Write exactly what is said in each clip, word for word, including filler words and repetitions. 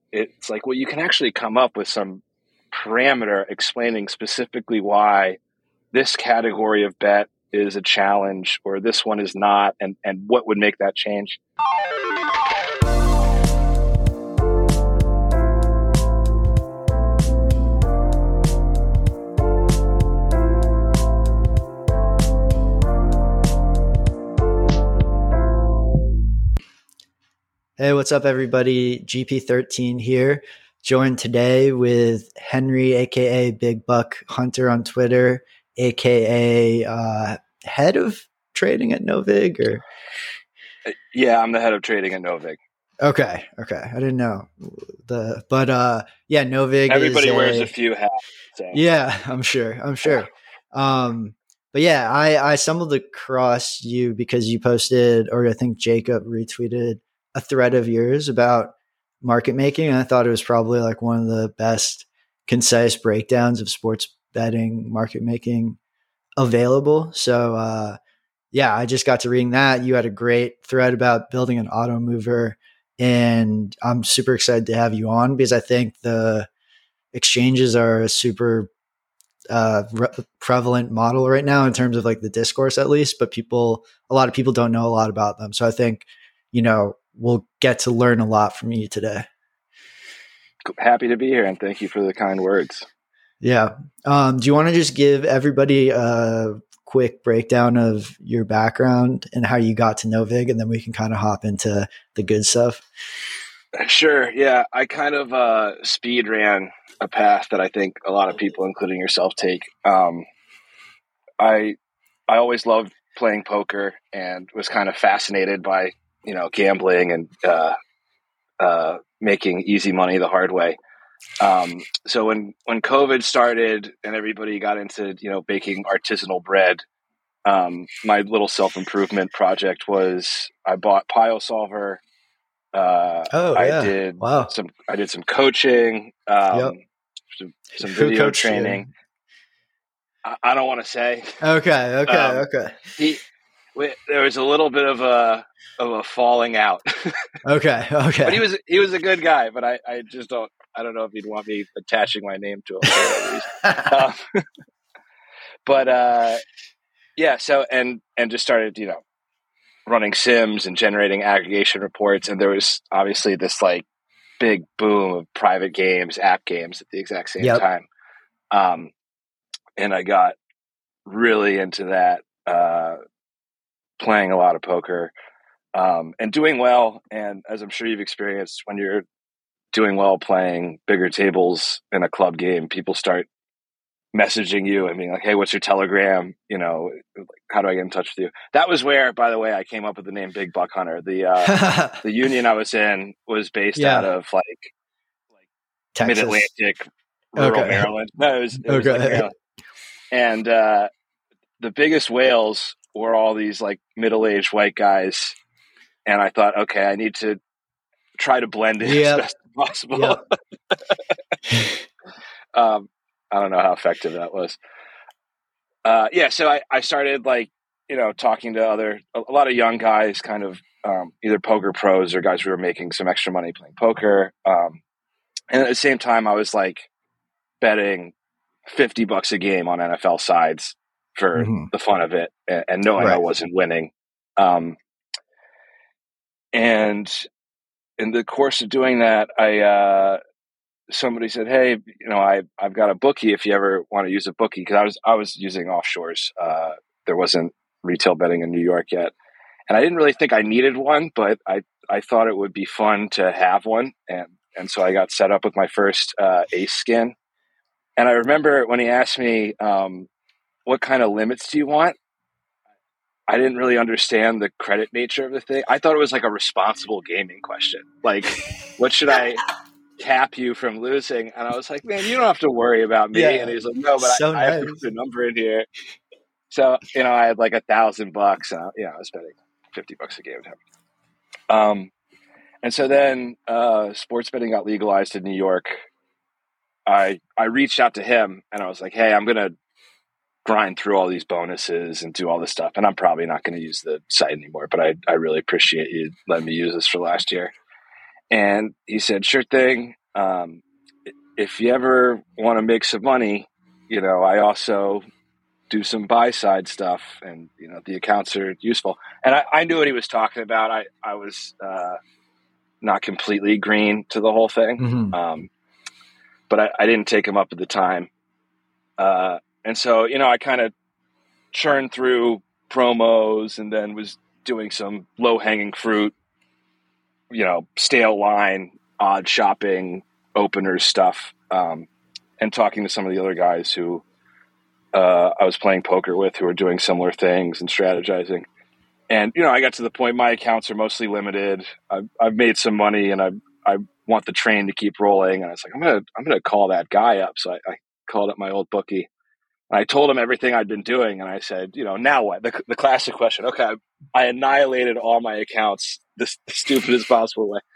it's like, well, you can actually come up with some parameter explaining specifically why this category of bet is a challenge or this one is not, and, and what would make that change. Hey, what's up, everybody? G P thirteen here, joined today with Henry, aka Big Buck Hunter on Twitter, aka uh, head of trading at Novig, or yeah, I'm the head of trading at Novig. Okay, okay, I didn't know the, but uh, yeah, Novig. Everybody is wears a, a few hats. So. Yeah, I'm sure. I'm sure. Um, but yeah, I I stumbled across you because you posted, or I think Jacob retweeted a thread of yours about market making. And I thought it was probably like one of the best concise breakdowns of sports betting market making available. So, uh, yeah, I just got to reading that. You had a great thread about building an auto mover, and I'm super excited to have you on because I think the exchanges are a super uh, re- prevalent model right now in terms of like the discourse, at least, but people, a lot of people don't know a lot about them. So I think, you know, we'll get to learn a lot from you today. Happy to be here, and thank you for the kind words. Yeah. Um, do you want to just give everybody a quick breakdown of your background and how you got to Novig, and then we can kind of hop into the good stuff? Sure. Yeah. I kind of uh, speed ran a path that I think a lot of people, including yourself, take. Um, I I always loved playing poker and was kind of fascinated by, you know, gambling and uh, uh, making easy money the hard way. Um, so when, when COVID started and everybody got into, you know, baking artisanal bread, um, my little self-improvement project was I bought Pile Solver. Uh, oh, yeah. I did wow. some, I did some coaching, um, yep. some, some video training. I, I don't want to say. Okay. Okay. um, okay. He, we, there was a little bit of a, of a falling out. okay. Okay. But he was, he was a good guy, but I, I just don't, I don't know if he'd want me attaching my name to him for whatever reason. um, but, uh, yeah, so, and, and just started, you know, running sims and generating aggregation reports. And there was obviously this like big boom of private games, app games at the exact same yep. time. Um, and I got really into that, uh, playing a lot of poker, um, and doing well. And as I'm sure you've experienced, when you're doing well playing bigger tables in a club game, people start messaging you and being like, hey, what's your Telegram? You know, how do I get in touch with you? That was where, by the way, I came up with the name Big Buck Hunter. The uh, the union I was in was based yeah. out of like, like mid-Atlantic, rural okay. Maryland. No, it was, it was okay. like Maryland. And uh, the biggest whales were all these like middle-aged white guys. And I thought, okay, I need to try to blend in yep. as best as possible. Yep. um, I don't know how effective that was. Uh, yeah, so I, I started like, you know, talking to other, a, a lot of young guys, kind of um, either poker pros or guys who were making some extra money playing poker. Um, and at the same time, I was like betting fifty bucks a game on N F L sides for mm-hmm. the fun of it, and, and knowing right. I wasn't winning. Um, and in the course of doing that, I, uh, somebody said, hey, you know, I, I've got a bookie if you ever want to use a bookie. Cause I was, I was using offshores. Uh, there wasn't retail betting in New York yet. And I didn't really think I needed one, but I, I thought it would be fun to have one. And, and so I got set up with my first, uh, ace skin. And I remember when he asked me, um, what kind of limits do you want? I didn't really understand the credit nature of the thing. I thought it was like a responsible gaming question. Like, what should I cap you from losing? And I was like, man, you don't have to worry about me. Yeah, and he's like, no, but so I, nice. I have to put a number in here. So, you know, I had like a thousand bucks. And, you know, I was betting fifty bucks a game with him. Um, and so then uh, sports betting got legalized in New York. I I reached out to him and I was like, hey, I'm going to grind through all these bonuses and do all this stuff. And I'm probably not going to use the site anymore, but I, I really appreciate you letting me use this for last year. And he said, sure thing. Um, if you ever want to make some money, you know, I also do some buy side stuff, and, you know, the accounts are useful. And I, I knew what he was talking about. I, I was uh, not completely green to the whole thing. Mm-hmm. Um, but I, I didn't take him up at the time. Uh, and so, you know, I kind of churned through promos and then was doing some low hanging fruit, you know, stale line, odd shopping, openers stuff, um, and talking to some of the other guys who uh, I was playing poker with who were doing similar things and strategizing. And, you know, I got to the point, my accounts are mostly limited. I've, I've made some money and I I want the train to keep rolling. And I was like, I'm going to, I'm going to call that guy up. So I, I called up my old bookie. I told him everything I'd been doing, and I said, you know, now what? The, the classic question. Okay, I, I annihilated all my accounts the, the stupidest possible way,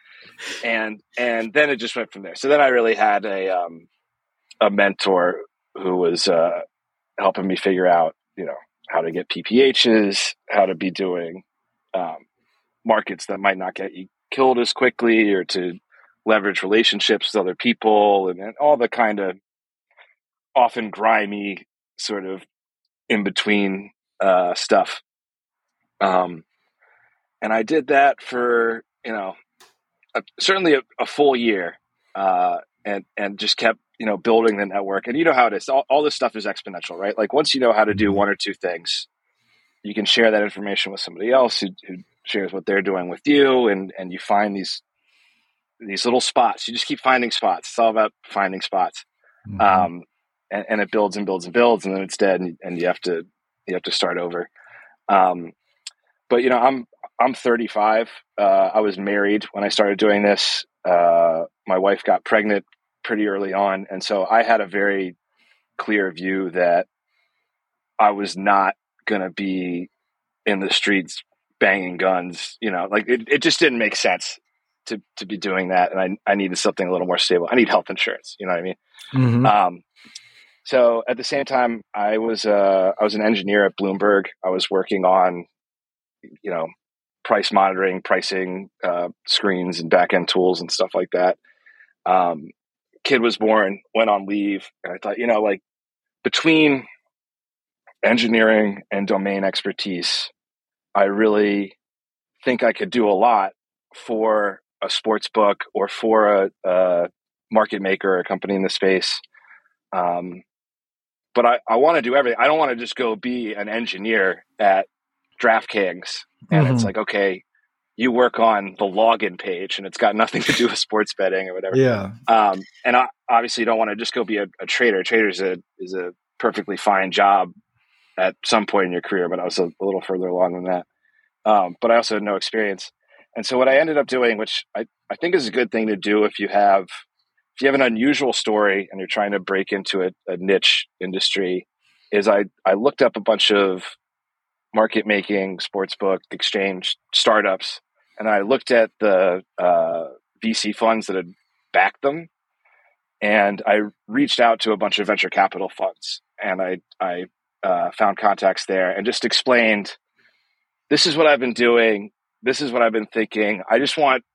and and then it just went from there. So then I really had a um, a mentor who was uh, helping me figure out, you know, how to get P P Hs, how to be doing um, markets that might not get you killed as quickly, or to leverage relationships with other people, and, and all the kind of often grimy sort of in between uh, stuff. Um, and I did that for, you know, a, certainly a, a full year, uh, and, and just kept, you know, building the network. And you know how it is. All, all this stuff is exponential, right? Like once you know how to do one or two things, you can share that information with somebody else who, who shares what they're doing with you. And, and you find these, these little spots. You just keep finding spots. It's all about finding spots. Mm-hmm. Um, and, and it builds and builds and builds, and then it's dead, and, and you have to you have to start over. Um, but you know, I'm I'm thirty-five. Uh, I was married when I started doing this. Uh, my wife got pregnant pretty early on, and so I had a very clear view that I was not going to be in the streets banging guns. You know, like it, it just didn't make sense to to be doing that, and I I needed something a little more stable. I need health insurance. You know what I mean? Mm-hmm. Um, so at the same time, I was uh, I was an engineer at Bloomberg. I was working on, you know, price monitoring, pricing uh, screens and back end tools and stuff like that. Um, kid was born, went on leave, and I thought, you know, like between engineering and domain expertise, I really think I could do a lot for a sports book or for a, a market maker or a company in the space. Um, But I, I want to do everything. I don't want to just go be an engineer at DraftKings and Mm-hmm. it's like, okay, you work on the login page and it's got nothing to do with sports betting or whatever. Yeah. Um, and I obviously don't want to just go be a, a trader. A trader is a, is a perfectly fine job at some point in your career, but I was a, a little further along than that. Um, but I also had no experience. And so what I ended up doing, which I, I think is a good thing to do if you have if you have an unusual story and you're trying to break into a, a niche industry, is I, I looked up a bunch of market making, sportsbook, exchange startups, and I looked at the uh, V C funds that had backed them, and I reached out to a bunch of venture capital funds, and I I uh, found contacts there and just explained, this is what I've been doing, this is what I've been thinking. I just want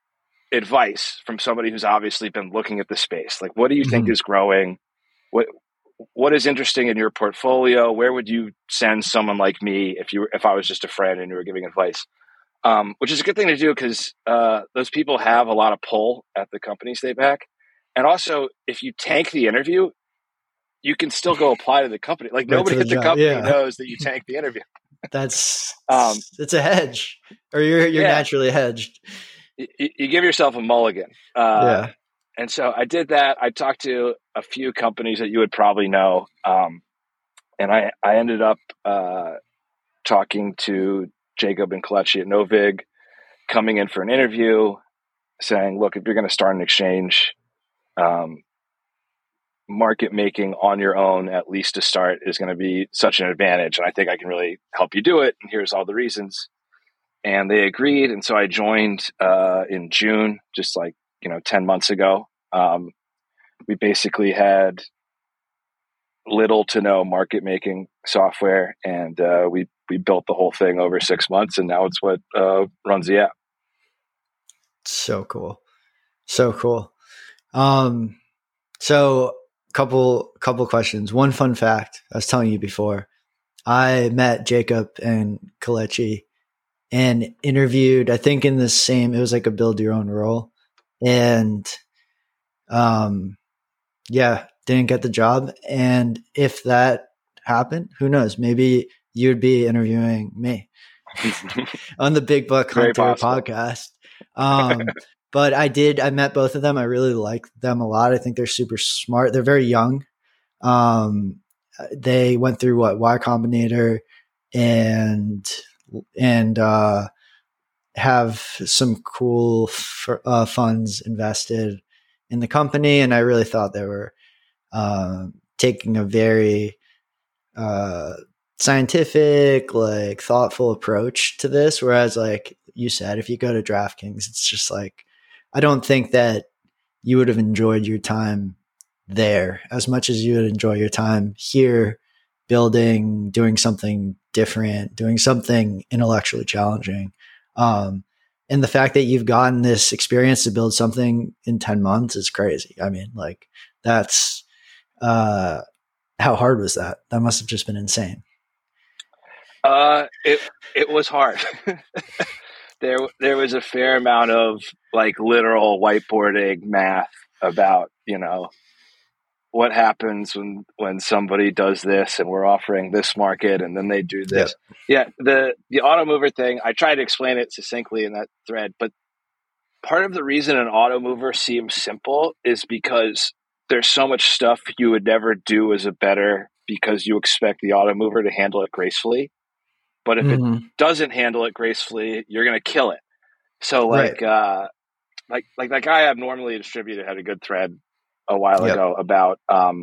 advice from somebody who's obviously been looking at the space. Like, what do you Mm-hmm. think is growing? What what is interesting in your portfolio? Where would you send someone like me if you were, if I was just a friend and you were giving advice? Um, which is a good thing to do because uh, those people have a lot of pull at the companies they back, and also if you tank the interview, you can still go apply to the company. Like Right nobody the at the job. company Yeah. knows that you tanked the interview. That's um, it's a hedge, or you're you're yeah. naturally hedged. You, you give yourself a mulligan. Uh, Yeah. And so I did that. I talked to a few companies that you would probably know. Um, and I, I ended up uh, talking to Jacob and Kelechi at Novig, coming in for an interview, saying, look, if you're going to start an exchange, um, market making on your own, at least to start, is going to be such an advantage. And I think I can really help you do it. And here's all the reasons. And they agreed. And so I joined uh, in June, just like, you know, ten months ago. Um, we basically had little to no market making software, and uh, we we built the whole thing over six months, and now it's what uh, runs the app. So cool. So cool. Um, so couple, couple questions. One fun fact I was telling you before, I met Jacob and Kalechi and interviewed, I think in the same, it was like a build your own role. And, um, yeah, didn't get the job. And if that happened, who knows? Maybe you'd be interviewing me on the Big Buck Very Hunter possible. podcast. Um, but I did, I met both of them. I really like them a lot. I think they're super smart. They're very young. Um, they went through what Y Combinator and, and, uh, have some cool f- uh, funds invested in the company. And I really thought they were, uh, taking a very, uh, scientific, like thoughtful approach to this. Whereas, like you said, if you go to DraftKings, it's just like, I don't think that you would have enjoyed your time there as much as you would enjoy your time here building, doing something different, doing something intellectually challenging. Um, and the fact that you've gotten this experience to build something in ten months is crazy. I mean, like that's, uh, how hard was that? That must have just been insane. Uh, it it was hard. there there was a fair amount of like literal whiteboarding math about, you know, what happens when when somebody does this and we're offering this market and then they do this. Yep. Yeah, the the auto mover thing, I tried to explain it succinctly in that thread, but part of the reason an auto mover seems simple is because there's so much stuff you would never do as a bettor because you expect the auto mover to handle it gracefully. But if it Mm-hmm. doesn't handle it gracefully, you're going to kill it. So Right. like, uh, like, like that guy Abnormally Distributed had a good thread a while Yep. ago about um,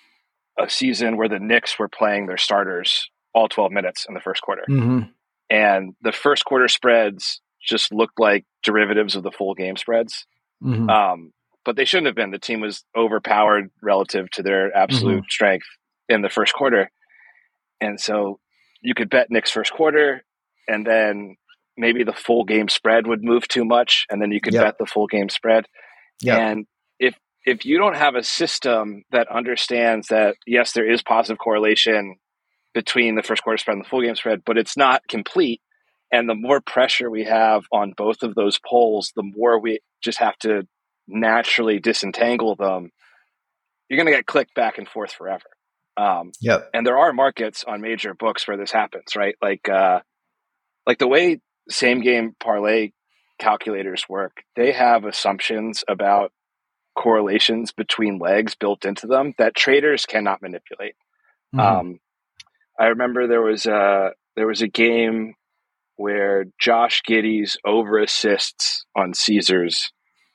a season where the Knicks were playing their starters all twelve minutes in the first quarter. Mm-hmm. And the first quarter spreads just looked like derivatives of the full game spreads. Mm-hmm. Um, but they shouldn't have been. The team was overpowered relative to their absolute Mm-hmm. strength in the first quarter. And so you could bet Knicks first quarter, and then maybe the full game spread would move too much, and then you could Yep. bet the full game spread. Yep. And if if you don't have a system that understands that, yes, there is positive correlation between the first quarter spread and the full game spread, but it's not complete, and the more pressure we have on both of those poles, the more we just have to naturally disentangle them, you're going to get clicked back and forth forever. Um, Yep. and there are markets on major books where this happens, right? Like, uh, like the way same game parlay calculators work, they have assumptions about correlations between legs built into them that traders cannot manipulate. Mm-hmm. Um, I remember there was a there was a game where Josh Giddey's over assists on Caesars,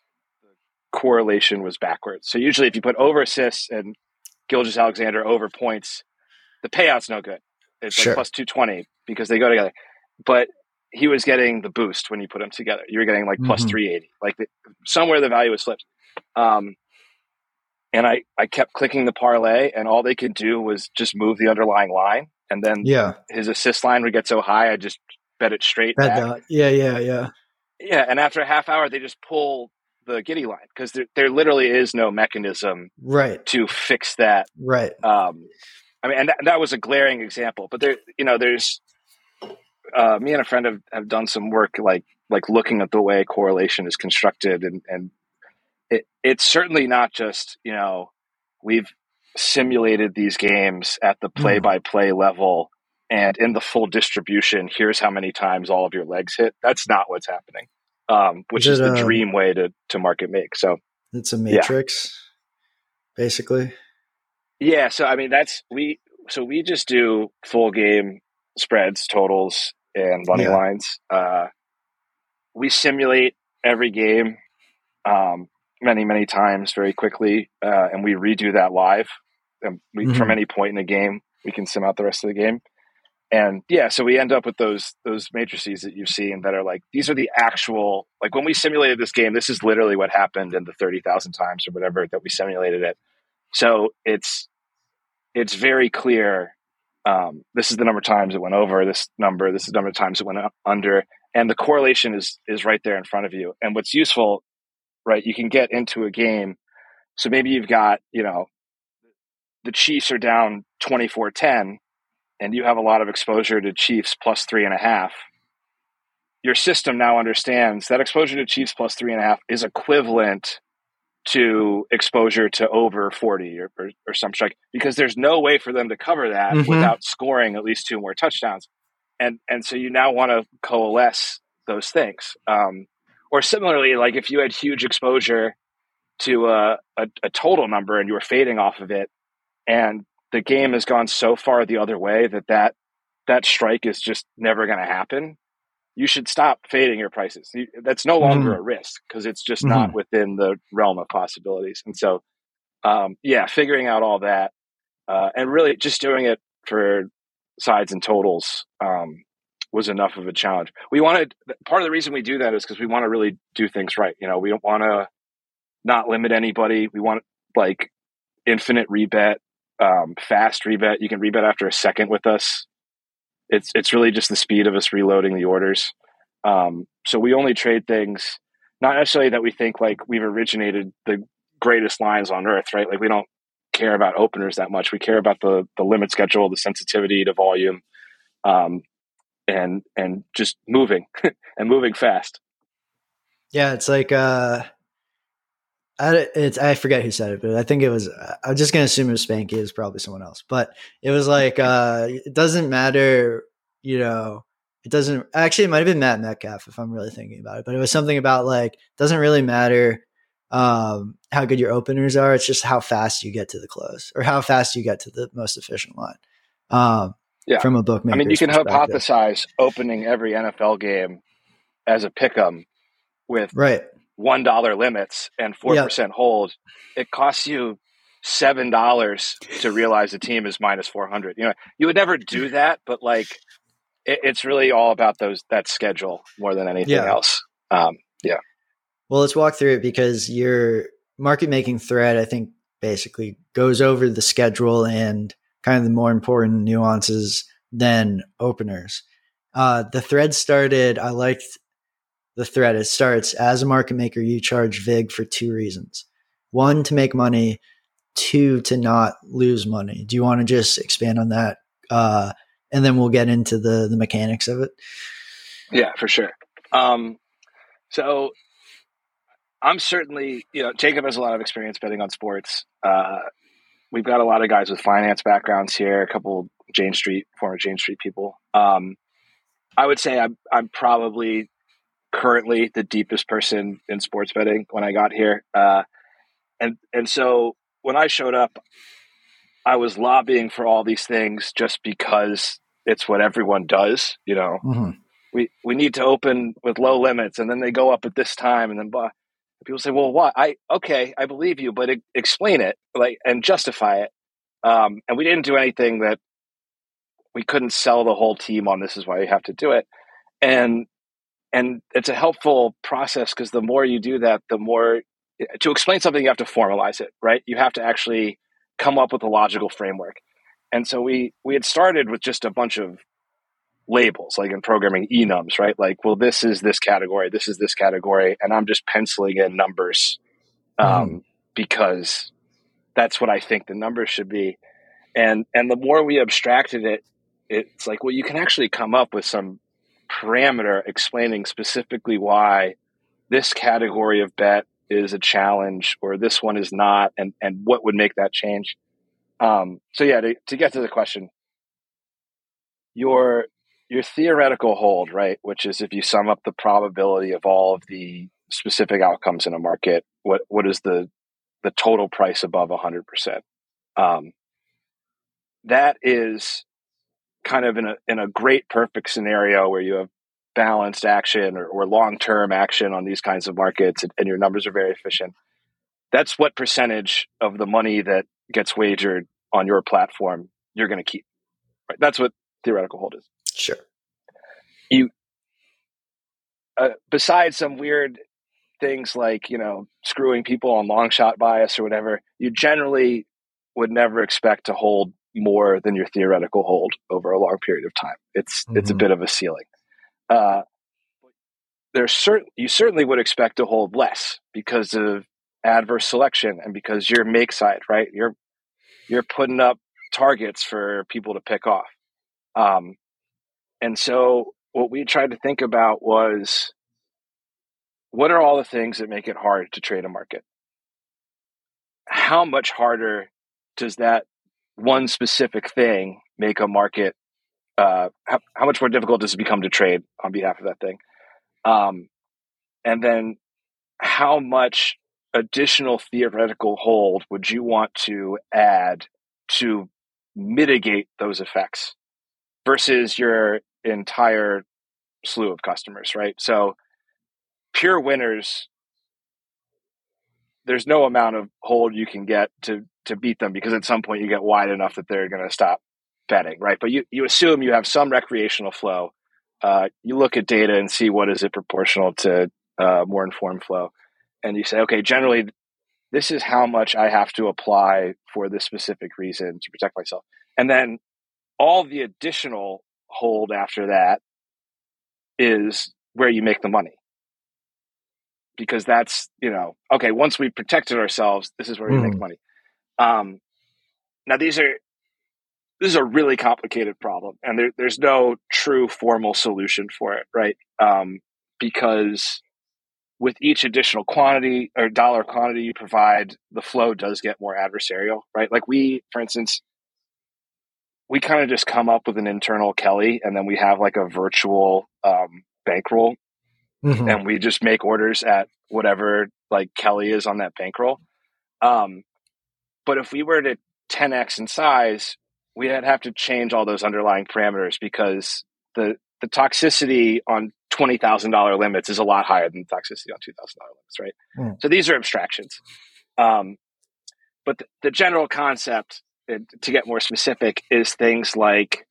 the correlation was backwards. So usually, if you put over assists and Gilgeous-Alexander over points, the payout's no good. It's Sure. like plus two twenty because they go together. But he was getting the boost when you put them together. You were getting like plus Mm-hmm. three eighty, like the, somewhere the value was flipped. Um, and I, I kept clicking the parlay, and all they could do was just move the underlying line. And then Yeah. his assist line would get so high, I just bet it straight Bet back. that. Yeah. Yeah. Yeah. Yeah, and after a half hour, they just pull the Giddey line because there, there literally is no mechanism Right. to fix that. Right. Um, I mean, and that, that was a glaring example. But there, you know, there's uh, me and a friend have, have done some work like like looking at the way correlation is constructed, and and it, it's certainly not just, you know, we've simulated these games at the play by play level, and in the full distribution, here's how many times all of your legs hit. That's not what's happening, um, which Is is it, the um, dream way to to market make. So It's a matrix, basically. yeah, so I mean that's we so we just do full game spreads, totals, and money Yeah. lines. Uh, we simulate every game um, many many times very quickly, uh, and we redo that live. And we, Mhm. from any point in the game, we can sim out the rest of the game. And yeah, so we end up with those those matrices that you've seen that are like, these are the actual, like when we simulated this game, this is literally what happened in the thirty thousand times or whatever that we simulated it. So it's it's very clear. Um, this is the number of times it went over, this number, this is the number of times it went under. and the correlation is is right there in front of you. And what's useful, right? You can get into a game. So maybe you've got, you know, the Chiefs are down twenty-four ten, and you have a lot of exposure to Chiefs plus three and a half. Your system now understands that exposure to Chiefs plus three and a half is equivalent to exposure to over forty or, or, or some strike, because there's no way for them to cover that mm-hmm. without scoring at least two more touchdowns. And and so you now want to coalesce those things. Um, or similarly, like if you had huge exposure to a, a, a total number and you were fading off of it, and the game has gone so far the other way that that, that strike is just never going to happen, you should stop fading your prices. That's no longer mm-hmm. a risk because it's just mm-hmm. not within the realm of possibilities. And so, um, yeah, figuring out all that uh, and really just doing it for sides and totals um, was enough of a challenge. We wanted, part of the reason we do that is because we want to really do things right. You know, we don't want to not limit anybody. We want like infinite rebet, um, fast rebet. You can rebet after a second with us. It's it's really just the speed of us reloading the orders. Um, so we only trade things, not necessarily that we think like we've originated the greatest lines on earth, right? Like we don't care about openers that much. We care about the the limit schedule, the sensitivity to volume, um, and and just moving and moving fast. Yeah, it's like uh, I it's I forget who said it, but I think it was. I'm just gonna assume it was Spanky. It was probably someone else, but it was like uh, it doesn't matter, you know. It doesn't actually. It might have been Matt Metcalf if I'm really thinking about it, but it was something about like it doesn't really matter um, how good your openers are. It's just how fast you get to the close or how fast you get to the most efficient line. Um, yeah, from a bookmaker. I mean, you can hypothesize opening every N F L game as a pick'em with right. one dollar limits and four percent yep. hold. It costs you seven dollars to realize the team is minus four hundred. You know, you would never do that, but like it, it's really all about those that schedule more than anything yeah. else. Um, yeah. Well, let's walk through it because your market making thread, I think, basically goes over the schedule and kind of the more important nuances than openers. Uh, the thread started. I liked the thread. It starts as a market maker, you charge vig for two reasons. One, to make money. Two, to not lose money. Do you want to just expand on that? Uh, and then we'll get into the, the mechanics of it. Yeah, for sure. Um, so I'm certainly, you know, Jacob has a lot of experience betting on sports. Uh, we've got a lot of guys with finance backgrounds here, a couple Jane Street, former Jane Street people. Um, I would say I'm, I'm probably currently the deepest person in sports betting when I got here. Uh, and, and so when I showed up, I was lobbying for all these things just because it's what everyone does. You know, mm-hmm. we, we need to open with low limits and then they go up at this time and then blah. People say, well, what? I, okay, I believe you, but it, explain it like, and justify it. Um, and we didn't do anything that we couldn't sell the whole team on. This is why you have to do it. And, And it's a helpful process because the more you do that, the more to explain something, you have to formalize it, right? You have to actually come up with a logical framework. And so we, we had started with just a bunch of labels, like in programming enums, right? Like, well, this is this category, this is this category. And I'm just penciling in numbers um, mm. because that's what I think the numbers should be. And, and the more we abstracted it, it's like, well, you can actually come up with some parameter explaining specifically why this category of bet is a challenge or this one is not, and, and what would make that change. Um, so yeah, to, to get to the question, your, your theoretical hold, right, which is if you sum up the probability of all of the specific outcomes in a market, what, what is the, the total price above one hundred percent? Um, that is kind of in a in a great perfect scenario where you have balanced action or, or long-term action on these kinds of markets and, and your numbers are very efficient. That's what percentage of the money that gets wagered on your platform you're going to keep. Right? That's what theoretical hold is. Sure. You, uh, besides some weird things like, you know, screwing people on long shot bias or whatever, you generally would never expect to hold more than your theoretical hold over a long period of time. It's mm-hmm. it's a bit of a ceiling. Uh, there's certain you certainly would expect to hold less because of adverse selection and because you're make side, right? You're you're putting up targets for people to pick off. Um, and so what we tried to think about was, what are all the things that make it hard to trade a market? How much harder does that one specific thing make a market? Uh, how, how much more difficult does it become to trade on behalf of that thing? Um, and then how much additional theoretical hold would you want to add to mitigate those effects versus your entire slew of customers, right? So pure winners, there's no amount of hold you can get to to beat them, because at some point you get wide enough that they're going to stop betting, right? But you, you assume you have some recreational flow. Uh, you look at data and see what is it proportional to uh, more informed flow. And you say, okay, generally, this is how much I have to apply for this specific reason to protect myself. And then all the additional hold after that is where you make the money. Because that's, you know, okay, once we've protected ourselves, this is where we mm. make money. Um, now, these are, this is a really complicated problem, and there, there's no true formal solution for it, right? Um, because with each additional quantity or dollar quantity you provide, the flow does get more adversarial, right? Like we, for instance, we kind of just come up with an internal Kelly, and then we have like a virtual um, bankroll, mm-hmm. and we just make orders at whatever like Kelly is on that bankroll. Um, but if we were to ten x in size, we'd have to change all those underlying parameters, because the the toxicity on twenty thousand dollars limits is a lot higher than the toxicity on two thousand dollars limits, right? Mm. So these are abstractions. Um, but the, the general concept, to get more specific, is things like,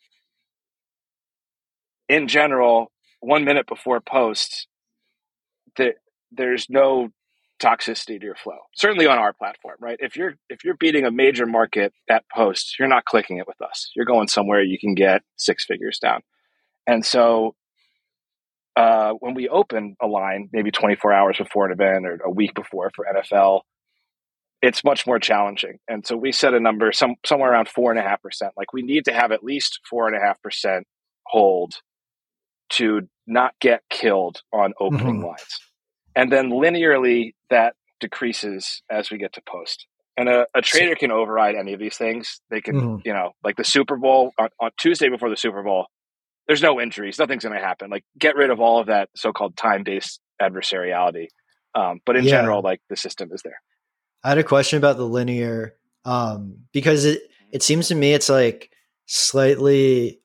in general, one minute before post, the, there's no toxicity to your flow. Certainly on our platform, right? If you're if you're beating a major market at post, you're not clicking it with us. You're going somewhere you can get six figures down. And so uh, when we open a line, maybe twenty-four hours before an event or a week before for N F L, it's much more challenging. And so we set a number some somewhere around four and a half percent. Like we need to have at least four and a half percent hold to not get killed on opening mm-hmm. lines. And then linearly that decreases as we get to post. And a, a trader can override any of these things. They can, mm-hmm. you know, like the Super Bowl on, on Tuesday before the Super Bowl, there's no injuries. Nothing's going to happen. Like get rid of all of that so-called time-based adversariality. Um, but in yeah. general, like the system is there. I had a question about the linear um, because it, it seems to me it's like slightly,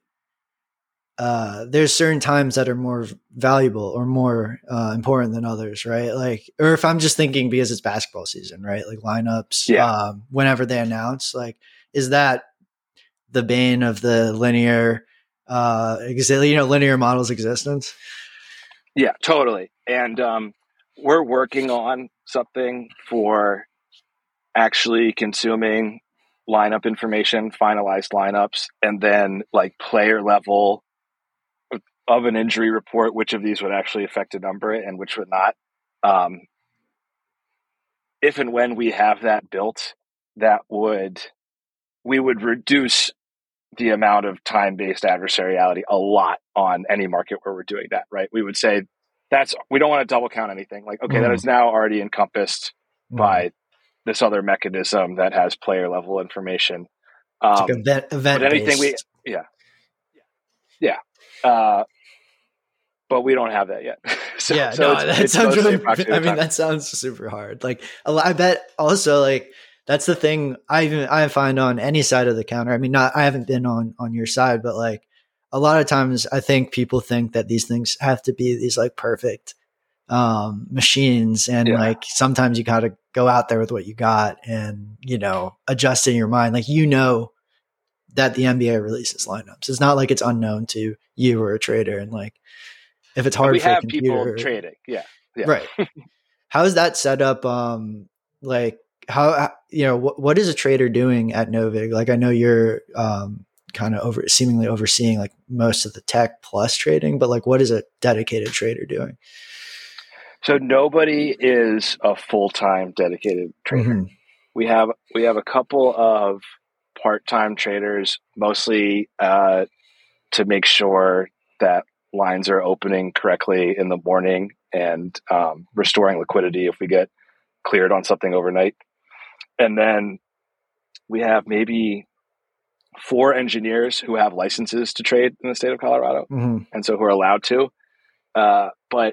uh, there's certain times that are more valuable or more uh, important than others, right? Like, or if I'm just thinking because it's basketball season, right? Like lineups, yeah. um, whenever they announce, like, is that the bane of the linear, uh, exi- you know, linear model's existence? Yeah, totally. And um, we're working on something for actually consuming lineup information, finalized lineups, and then like player level of an injury report, which of these would actually affect a number and which would not. Um, if and when we have that built, that would, we would reduce the amount of time-based adversariality a lot on any market where we're doing that, right? We would say that's, we don't want to double count anything. Like, okay, mm. that is now already encompassed mm. by this other mechanism that has player level information. Um, like event, event but anything based. we, yeah, yeah. Uh, but we don't have that yet. so, yeah, so no, it's, that it's sounds really, I mean, time. that sounds super hard. Like, I bet also like, that's the thing I even, I find on any side of the counter. I mean, not, I haven't been on, on your side, but like a lot of times I think people think that these things have to be these like perfect um, machines. And yeah. like, sometimes you got to go out there with what you got and, you know, adjust in your mind. Like, you know, that the N B A releases lineups. It's not like it's unknown to you or a trader. And like, if it's hard we for have a computer, people trading. Yeah. yeah. Right. How is that set up? Um, like how, you know, what, what is a trader doing at Novig? Like, I know you're, um, kind of over seemingly overseeing like most of the tech plus trading, but like, what is a dedicated trader doing? So nobody is a full-time dedicated trader. Mm-hmm. We have we have a couple of part-time traders, mostly uh, to make sure that lines are opening correctly in the morning and um, restoring liquidity if we get cleared on something overnight. And then we have maybe four engineers who have licenses to trade in the state of Colorado, Mm-hmm. and so who are allowed to. Uh, but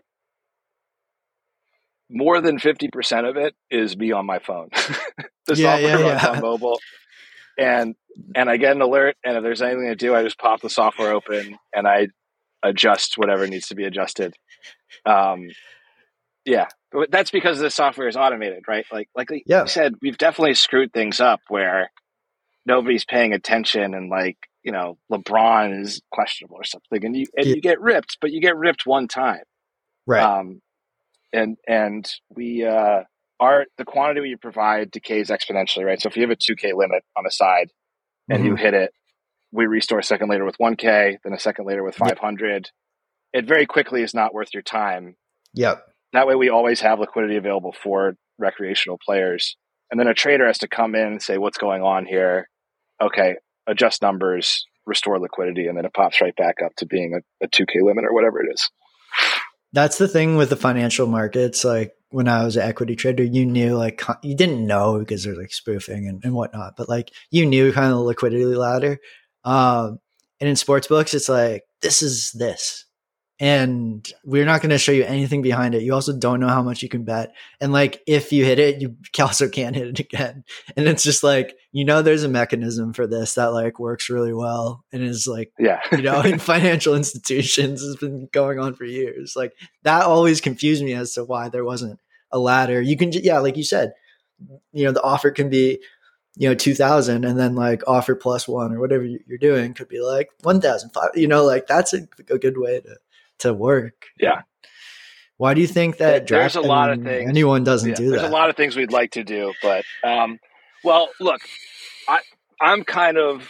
more than fifty percent of it is me on my phone. The Yeah, software yeah, runs yeah. on mobile, and and I get an alert, and if there's anything to do, I just pop the software open and I adjust whatever needs to be adjusted. Um, yeah, but that's because the software is automated, right? Like like you Yeah. said, we've definitely screwed things up where nobody's paying attention, and like you know, LeBron is questionable or something, and you and Yeah. you get ripped, but you get ripped one time, Right. um, and and we. Uh, Our the quantity we provide decays exponentially, right? So if you have a two K limit on a side and Mm-hmm. you hit it, we restore a second later with one K, then a second later with five hundred. Yep. It very quickly is not worth your time. Yep. That way we always have liquidity available for recreational players. And then a trader has to come in and say, what's going on here? Okay, adjust numbers, restore liquidity, and then it pops right back up to being a, a two K limit or whatever it is. That's the thing with the financial markets. Like when I was an equity trader, you knew like, you didn't know because there's like spoofing and, and whatnot, but like you knew kind of the liquidity ladder. Um, and in sports books, it's like, this is this. And we're not going to show you anything behind it. You also don't know how much you can bet. And like, if you hit it, you also can't hit it again. And it's just like, you know, there's a mechanism for this that like works really well. And is like, yeah, you know, in financial institutions has been going on for years. Like that always confused me as to why there wasn't a ladder. You can, yeah, like you said, you know, the offer can be, you know, two thousand and then like offer plus one or whatever you're doing could be like one thousand five, you know, like that's a, a good way to, to work. Yeah. Why do you think that there's draft, a lot I mean, of things anyone doesn't yeah, do there's that? There's a lot of things we'd like to do, but um, well, look, I I'm kind of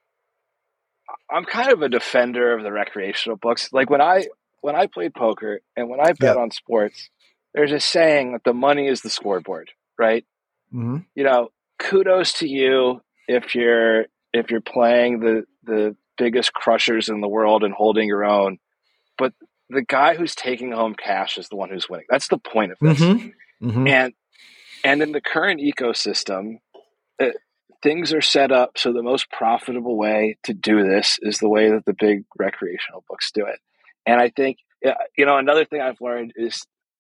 I'm kind of a defender of the recreational books. Like when I when I played poker and when I bet Yep. on sports, there's a saying that the money is the scoreboard, right? Mm-hmm. You know, kudos to you if you're if you're playing the the biggest crushers in the world and holding your own, but the guy who's taking home cash is the one who's winning. That's the point of this. Mm-hmm. Mm-hmm. And and in the current ecosystem, uh, things are set up so the most profitable way to do this is the way that the big recreational books do it. And I think, you know, another thing I've learned is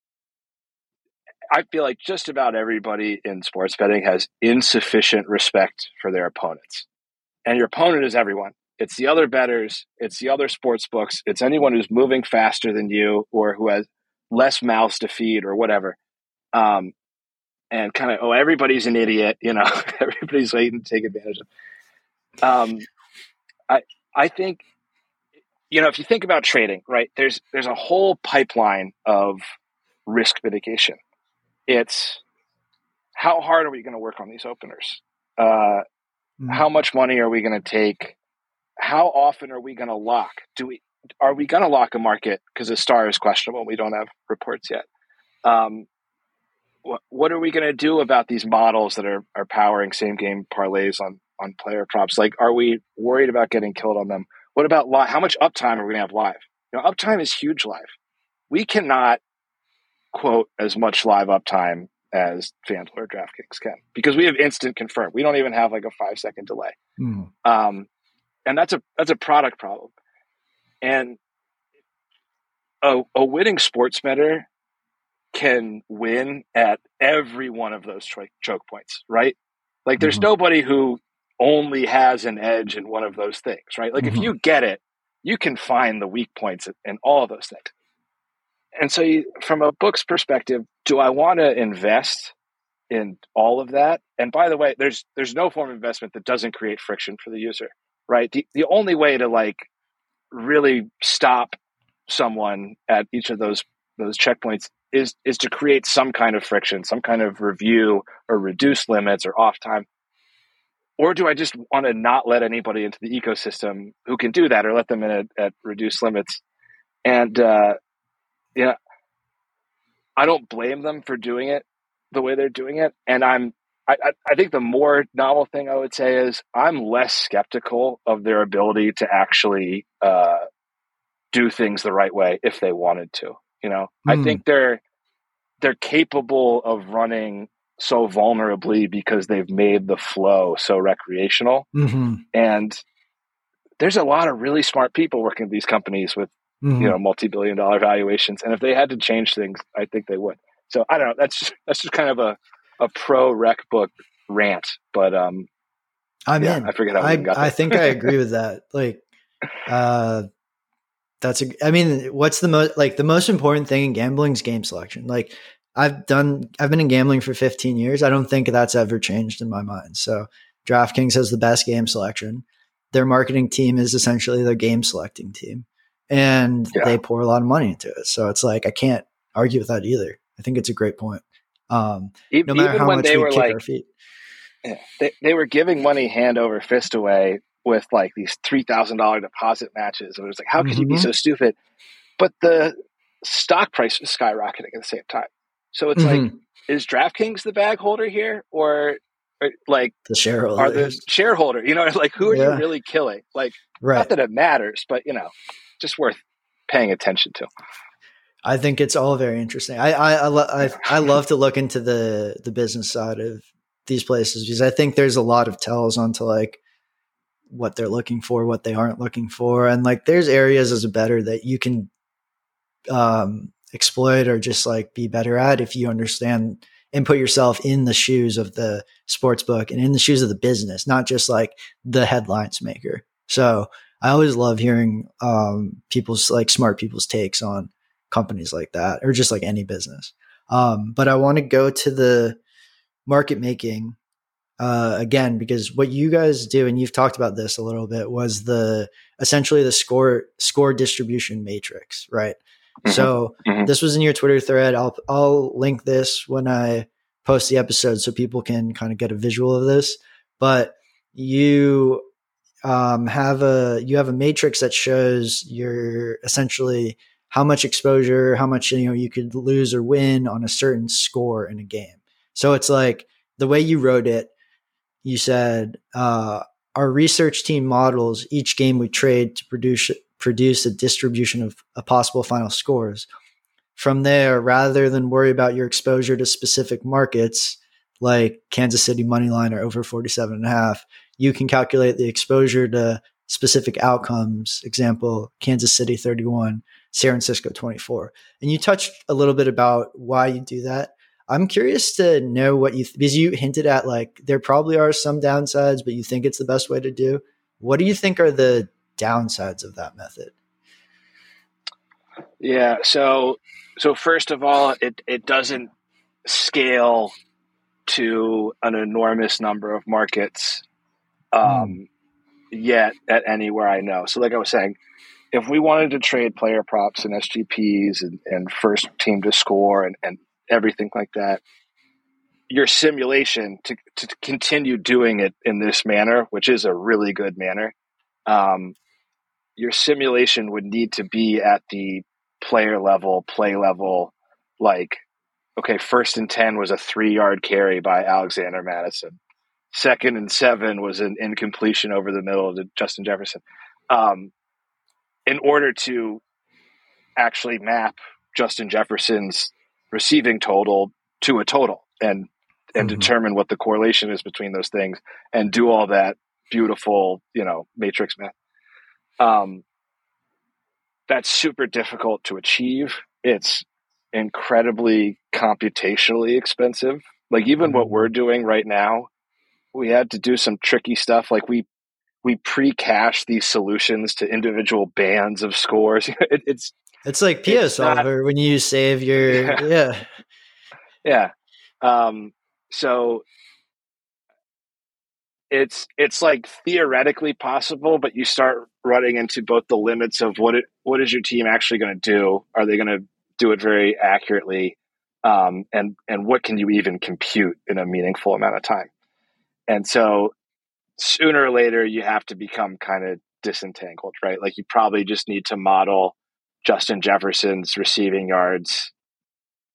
I feel like just about everybody in sports betting has insufficient respect for their opponents. And your opponent is everyone. It's the other bettors. It's the other sports books. It's anyone who's moving faster than you or who has less mouths to feed or whatever. Um, and kind of, oh, everybody's an idiot. You know, everybody's waiting to take advantage of. Um, I I think, you know, if you think about trading, right, there's there's a whole pipeline of risk mitigation. It's how hard are we going to work on these openers? Uh, mm-hmm. How much money are we going to take? How often are we going to lock? Do we are we going to lock a market because the star is questionable? We don't have reports yet. Um, what what are we going to do about these models that are are powering same game parlays on on player props? Like, are we worried about getting killed on them? What about live? How much uptime are we going to have live? You know, uptime is huge live. We cannot quote as much live uptime as FanDuel or DraftKings can because we have instant confirm. We don't even have like a five second delay. Mm. Um, and that's a that's a product problem. And a, a winning sports bettor can win at every one of those cho- choke points, right? Like there's mm-hmm. nobody who only has an edge in one of those things, right? Like mm-hmm. if you get it, you can find the weak points in all of those things. And so you, from a book's perspective, do I want to invest in all of that? And by the way, there's there's no form of investment that doesn't create friction for the user, right? The, the only way to like really stop someone at each of those those checkpoints is is to create some kind of friction, some kind of review or reduce limits or off time. Or do I just want to not let anybody into the ecosystem who can do that or let them in at, at reduced limits? And uh, yeah, I don't blame them for doing it the way they're doing it. And I'm, I, I think the more novel thing I would say is I'm less skeptical of their ability to actually uh, do things the right way if they wanted to. You know, I Mm, think they're they're capable of running so vulnerably because they've made the flow so recreational. mm-hmm, And there's a lot of really smart people working at these companies with, you mm-hmm. know, multi-billion dollar valuations. And if they had to change things, I think they would. So I don't know. That's just, that's just kind of a, a pro rec book rant, but um, I'm yeah, I in. forget how we even I got I there. think I agree with that. Like, uh, that's a. I mean, what's the most like the most important thing in gambling is game selection. Like, I've done. I've been in gambling for fifteen years. I don't think that's ever changed in my mind. So, DraftKings has the best game selection. Their marketing team is essentially their game selecting team, and Yeah. they pour a lot of money into it. So it's like I can't argue with that either. I think it's a great point. Um, E- no matter even how when much they we were kick like, our feet. yeah, they, they were giving money hand over fist away with like these three thousand dollars deposit matches. And it was like, how could you be Mm-hmm. so stupid? But the stock price was skyrocketing at the same time. So it's like, Mm-hmm. is DraftKings the bag holder here, or, or like The are the shareholders. shareholder? You know, like who are you Yeah. really killing? Like, not Right. that it matters, but you know, just worth paying attention to. I think it's all very interesting. I I I, lo- I, Yeah. I love to look into the the business side of these places because I think there's a lot of tells onto like what they're looking for, what they aren't looking for, and like there's areas as a better that you can um, exploit or just like be better at if you understand and put yourself in the shoes of the sports book and in the shoes of the business, not just like the headlines maker. So I always love hearing um, people's like smart people's takes on companies like that or just like any business. Um, but I want to go to the market making uh, again because what you guys do, and you've talked about this a little bit, was the essentially the score score distribution matrix, right? Mm-hmm. So Mm-hmm. this was in your Twitter thread. I'll I'll link this when I post the episode so people can kind of get a visual of this. But you um, have a you have a matrix that shows your essentially how much exposure, how much you know you could lose or win on a certain score in a game. So it's like the way you wrote it you said uh, our research team models each game we trade to produce produce a distribution of a possible final scores. From there, rather than worry about your exposure to specific markets like Kansas City money line or over forty-seven and a half, you can calculate the exposure to specific outcomes. Example, Kansas City thirty-one, San Francisco twenty-four. And you touched a little bit about why you do that. I'm curious to know what you, th- because you hinted at like there probably are some downsides, but you think it's the best way to do. What do you think are the downsides of that method? Yeah. So, so first of all, it, it doesn't scale to an enormous number of markets Mm, um, yet at anywhere I know. So, like I was saying, if we wanted to trade player props and S G Ps and, and first team to score and, and everything like that, your simulation to, to continue doing it in this manner, which is a really good manner, um, your simulation would need to be at the player level, play level, like, okay, first and ten was a three yard carry by Alexander Madison. Second and seven was an incompletion over the middle to Justin Jefferson. Um, in order to actually map Justin Jefferson's receiving total to a total and and mm-hmm. determine what the correlation is between those things and do all that beautiful, you know, matrix math. Um, that's super difficult to achieve. It's incredibly computationally expensive. Like even what we're Mm-hmm. doing right now, we had to do some tricky stuff. Like we we pre-cache these solutions to individual bands of scores. it, it's It's like P O it's not Solver when you save your, yeah yeah. yeah. Um, so it's it's like theoretically possible, but you start running into both the limits of what it what is your team actually going to do? Are they going to do it very accurately? Um, and and what can you even compute in a meaningful amount of time? And so sooner or later you have to become kind of disentangled, right? Like you probably just need to model Justin Jefferson's receiving yards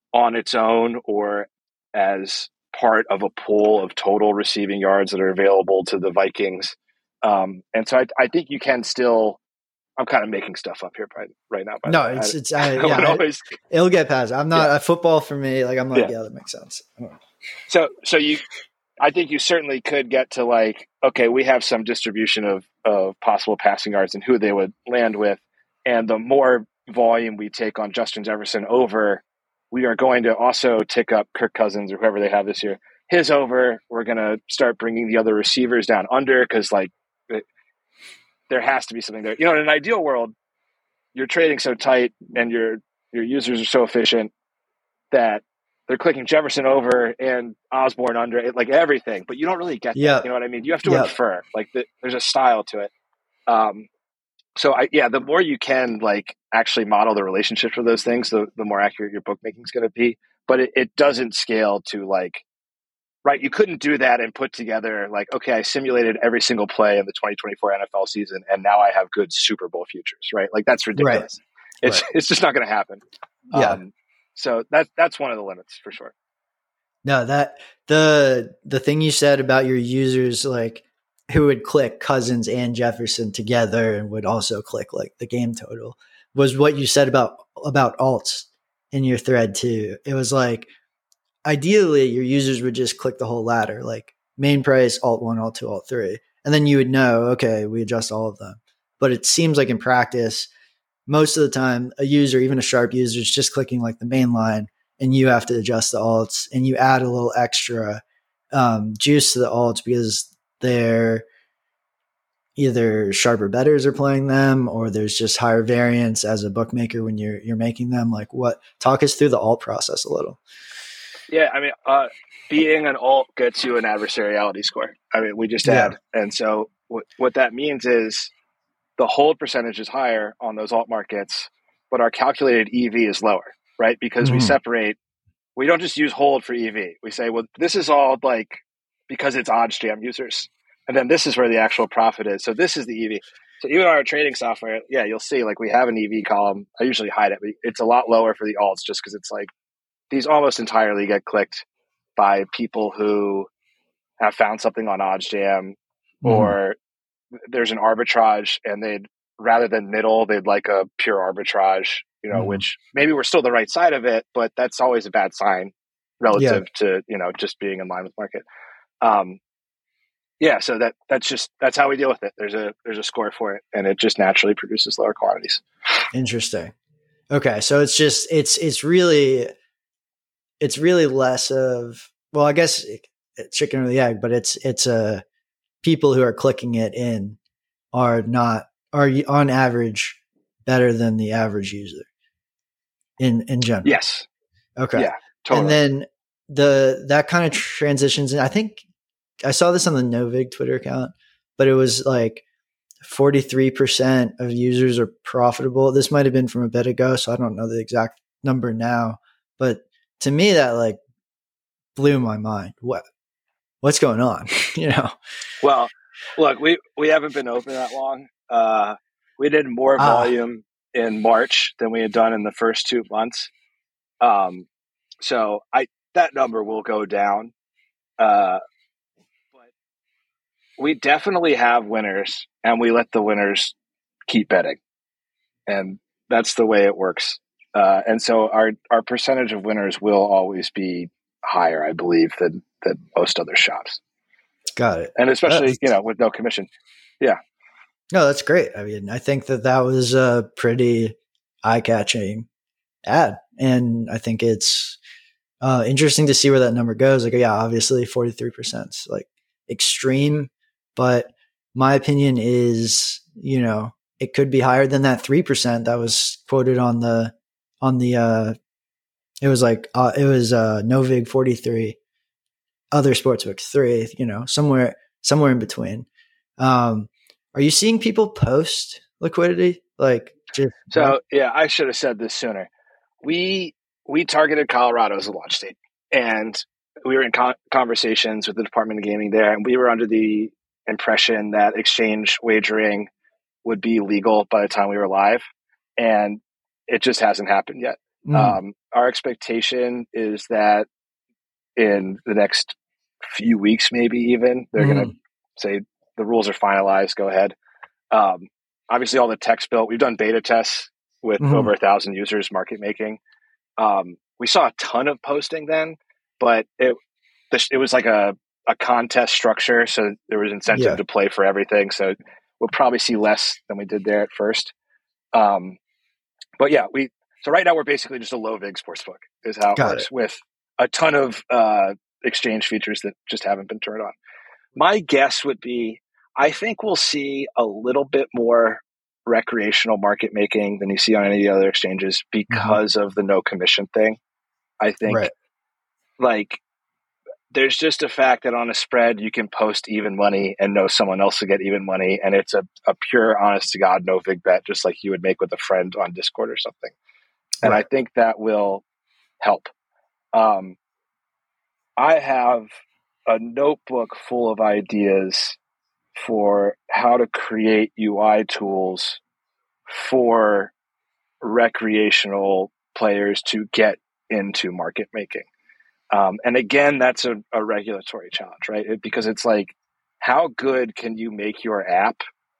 on its own or as part of a pool of total receiving yards that are available to the Vikings. Um, and so I, I think you can still. I'm kind of making stuff up here right, right now. By No, the way, it's I, it's I I yeah, would I, always, it'll get past. I'm not yeah, a football for me. Like I'm like, yeah. yeah, that makes sense. So, so you, I think you certainly could get to like, okay, we have some distribution of of possible passing yards and who they would land with, and the more volume we take on Justin Jefferson over, we are going to also tick up Kirk Cousins or whoever they have this year. His over, we're going to start bringing the other receivers down under because like it, there has to be something there. You know, in an ideal world, you're trading so tight and your your users are so efficient that they're clicking Jefferson over and Osborne under it, like everything, but you don't really get that. Yeah. You know what I mean? You have to Yep. infer, like the, there's a style to it. Um, so I, yeah, the more you can like actually model the relationship for those things, the, the more accurate your bookmaking is going to be, but it, it doesn't scale to like, right. You couldn't do that and put together like, okay, I simulated every single play in the twenty twenty-four N F L season and now I have good Super Bowl futures, right? Like that's ridiculous. Right. It's, right. it's just not going to happen. Yeah. Um, so that's, that's one of the limits for sure. No, that the the thing you said about your users, like who would click Cousins and Jefferson together and would also click like the game total, was what you said about about alts in your thread too. It was like ideally your users would just click the whole ladder, like main price, alt one, alt two, alt three, and then you would know, okay, we adjust all of them. But it seems like in practice, most of the time, a user, even a sharp user, is just clicking like the main line, and you have to adjust the alts, and you add a little extra um, juice to the alts because they're either sharper bettors are playing them, or there's just higher variance as a bookmaker when you're you're making them. Like, what? Talk us through the alt process a little. Yeah, I mean, uh, being an alt gets you an adversariality score. I mean, we just Yeah. add, and so what what that means is the hold percentage is higher on those alt markets, but our calculated E V is lower, right? Because Mm-hmm. we separate. We don't just use hold for E V. We say, well, this is all like because it's OddsJam users, and then this is where the actual profit is. So this is the E V. So even on our trading software, yeah, you'll see like we have an E V column. I usually hide it, but it's a lot lower for the alts just because it's like these almost entirely get clicked by people who have found something on OddsJam, or mm-hmm. there's an arbitrage and they'd rather than middle, they'd like a pure arbitrage, you know, mm-hmm. which maybe we're still the right side of it, but that's always a bad sign relative yeah. to, you know, just being in line with market. Um, yeah. So that, that's just, that's how we deal with it. There's a, there's a score for it and it just naturally produces lower quantities. Interesting. Okay. So it's just, it's, it's really, it's really less of, well, I guess chicken or the egg, but it's, it's uh, people who are clicking it in are not, are on average better than the average user in, in general. Yes. Okay. Yeah, totally. And then the, that kind of transitions. And I think I saw this on the Novig Twitter account, but it was like forty-three percent of users are profitable. This might've been from a bit ago, so I don't know the exact number now, but to me, that like blew my mind. What, what's going on? you know? Well, look, we, we haven't been open that long. Uh, we did more volume ah. in March than we had done in the first two months. Um, so I, that number will go down. Uh, but we definitely have winners and we let the winners keep betting. And that's the way it works. Uh, and so our, our percentage of winners will always be higher, I believe, than, than most other shops. Got it. And especially, that's, you know, with no commission. Yeah. No, that's great. I mean, I think that that was a pretty eye-catching ad. And I think it's uh, interesting to see where that number goes. Like, yeah, obviously forty-three percent is like extreme, but my opinion is, you know, it could be higher than that three percent that was quoted on the, on the, uh, it was like, uh, it was, uh, Novig forty-three, other sportsbooks three, you know, somewhere, somewhere in between. Um, are you seeing people post liquidity? Like, just, so yeah, I should have said this sooner. We, we targeted Colorado as a launch state and we were in con- conversations with the Department of Gaming there. And we were under the impression that exchange wagering would be legal by the time we were live, and it just hasn't happened yet. Mm. Um, our expectation is that in the next few weeks, maybe even, they're Mm. going to say the rules are finalized, go ahead. Um, obviously, all the tech's built. We've done beta tests with Mm. over a thousand users market making. Um, we saw a ton of posting then, but it it was like a, a contest structure, so there was incentive Yeah. to play for everything. So we'll probably see less than we did there at first. Um, but yeah, we so right now we're basically just a low vig sportsbook is how it Got works it. with a ton of uh, exchange features that just haven't been turned on. My guess would be, I think we'll see a little bit more recreational market making than you see on any of the other exchanges because mm-hmm. of the no commission thing. I think right. like there's just a fact that on a spread you can post even money and know someone else will get even money, and it's a, a pure honest to God no vig bet, just like you would make with a friend on Discord or something. And right. I think that will help. Um, I have a notebook full of ideas for how to create U I tools for recreational players to get into market making. Um, and again, that's a, a regulatory challenge, right? It, because it's like, how good can you make your app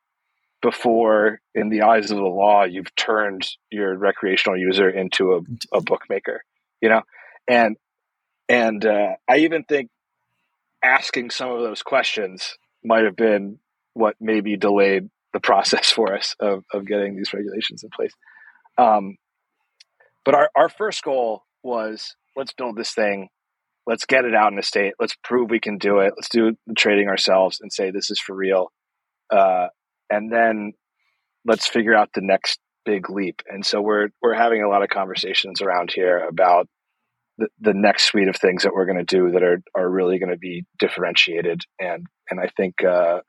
before, in the eyes of the law, you've turned your recreational user into a, a bookmaker, you know? And, and uh, I even think asking some of those questions might have been what maybe delayed the process for us of, of getting these regulations in place. Um, but our, our first goal was, let's build this thing. Let's get it out in the state. Let's prove we can do it. Let's do the trading ourselves and say this is for real. Uh, and then let's figure out the next big leap. And so we're we're having a lot of conversations around here about the, the next suite of things that we're going to do that are are really going to be differentiated. And and I think uh,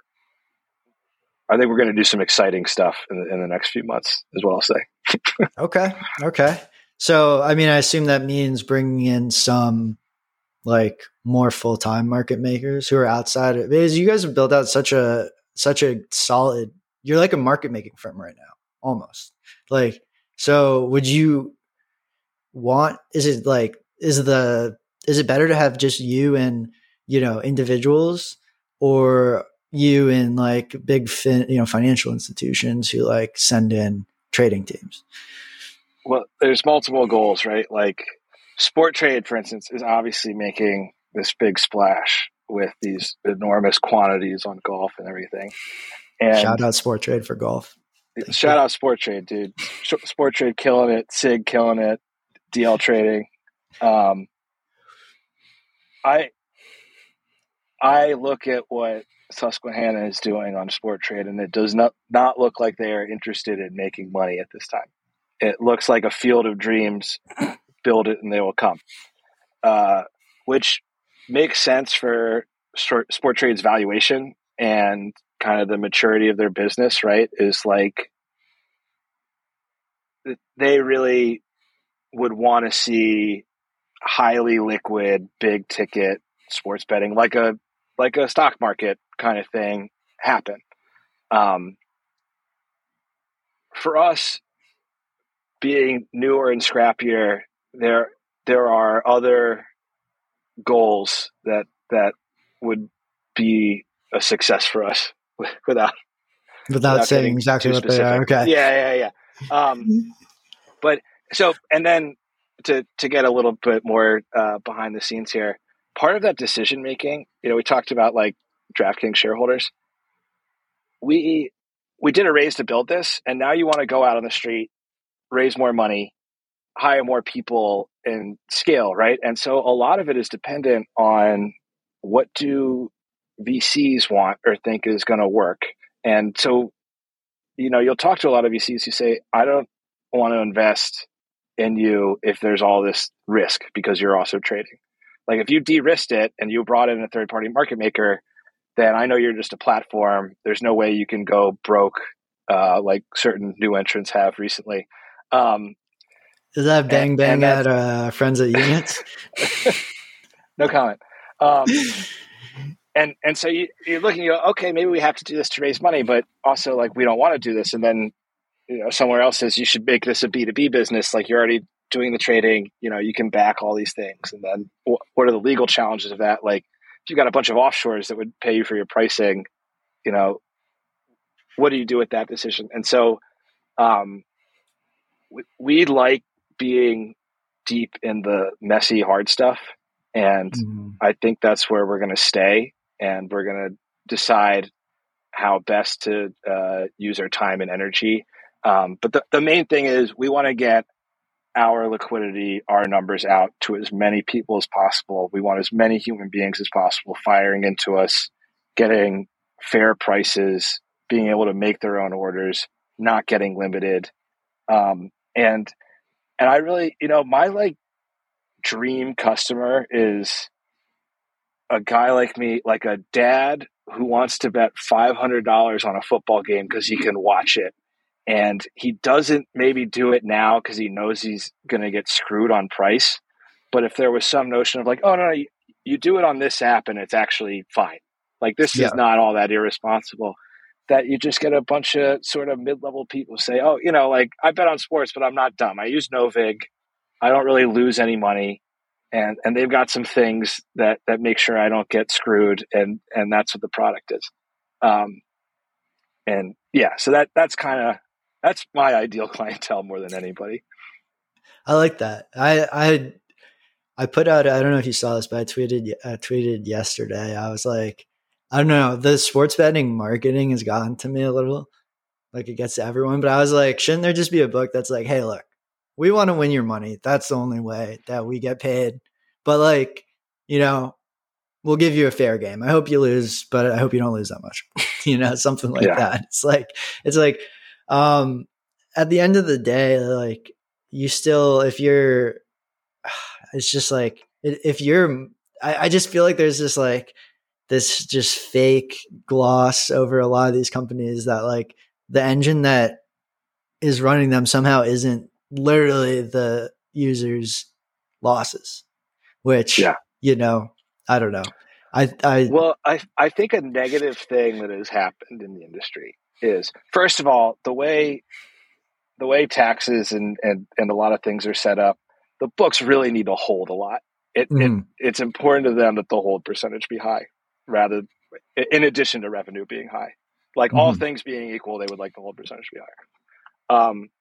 I think we're going to do some exciting stuff in the, in the next few months, is what I'll say. Okay. Okay. So, I mean, I assume that means bringing in some like more full-time market makers who are outside of, because you guys have built out such a, such a solid, you're like a market making firm right now, almost like, so would you want, is it like, is the, is it better to have just you and, you know, individuals, or you and like big, fin, you know, financial institutions who like send in trading teams? Well, there's multiple goals, right? Like Sporttrade, for instance, is obviously making this big splash with these enormous quantities on golf and everything. And shout out Sporttrade for golf. Thank shout you. out Sporttrade, dude. Sporttrade killing it. Sig killing it. D L trading. Um, I I look at what Susquehanna is doing on Sporttrade, and it does not not look like they are interested in making money at this time. It looks like a field of dreams. Build it and they will come, uh, which makes sense for Sporttrade's valuation and kind of the maturity of their business, right? Is like they really would want to see highly liquid, big ticket sports betting, like a like a stock market kind of thing, happen. Um, for us, being newer and scrappier, there there are other goals that that would be a success for us without without, without saying exactly what specific. They are. Okay. Yeah, yeah, yeah. Um, but so, and then to to get a little bit more uh, behind the scenes here, part of that decision making, you know, we talked about like DraftKings shareholders. We we did a raise to build this, and now you want to go out on the street, raise more money, hire more people, and scale, right? And so a lot of it is dependent on what do V Cs want or think is going to work. And so, you know, you'll talk to a lot of V Cs who say, I don't want to invest in you if there's all this risk because you're also trading. Like if you de-risked it and you brought in a third-party market maker, then I know you're just a platform. There's no way you can go broke uh, like certain new entrants have recently. Um, Is that bang and, bang and at uh, Friends at Units? No comment. Um, and and so you, you're looking, you go, okay, maybe we have to do this to raise money, but also like we don't want to do this. And then you know somewhere else says you should make this a B two B business. Like you're already doing the trading, you know, you can back all these things. And then what are the legal challenges of that? Like if you've got a bunch of offshores that would pay you for your pricing, you know, what do you do with that decision? And so um, we, we like being deep in the messy, hard stuff. And mm-hmm. I think that's where we're going to stay. And we're going to decide how best to uh, use our time and energy. Um, but the, the main thing is we want to get our liquidity, our numbers out to as many people as possible. We want as many human beings as possible firing into us, getting fair prices, being able to make their own orders, not getting limited. Um, and, and I really, you know, my like dream customer is a guy like me, like a dad who wants to bet five hundred dollars on a football game because he can watch it. And he doesn't maybe do it now because he knows he's going to get screwed on price. But if there was some notion of like, oh, no, no you, you do it on this app and it's actually fine. Like this yeah. is not all that irresponsible. That you just get a bunch of sort of mid-level people say, oh, you know, like I bet on sports, but I'm not dumb. I use Novig. I don't really lose any money. And and they've got some things that, that make sure I don't get screwed. And, and that's what the product is. Um, and yeah, so that that's kind of, that's my ideal clientele more than anybody. I like that. I, I, I put out, I don't know if you saw this, but I tweeted, I tweeted yesterday. I was like, I don't know, the sports betting marketing has gotten to me a little, like it gets to everyone, but I was like, shouldn't there just be a book that's like, hey, look, we want to win your money. That's the only way that we get paid. But like, you know, we'll give you a fair game. I hope you lose, but I hope you don't lose that much. You know, something like yeah. that. It's like, it's like, um, at the end of the day, like you still, if you're, it's just like, if you're, I, I just feel like there's this like, this just fake gloss over a lot of these companies that like the engine that is running them somehow isn't literally the user's losses, which, yeah. you know, I don't know. I, I, well, I, I think a negative thing that has happened in the industry is, first of all, the way, the way taxes and, and, and a lot of things are set up, the books really need to hold a lot. It, mm. it it's important to them that the hold percentage be high, rather in addition to revenue being high. Like mm-hmm. all things being equal, they would like the hold percentage to be higher. Um,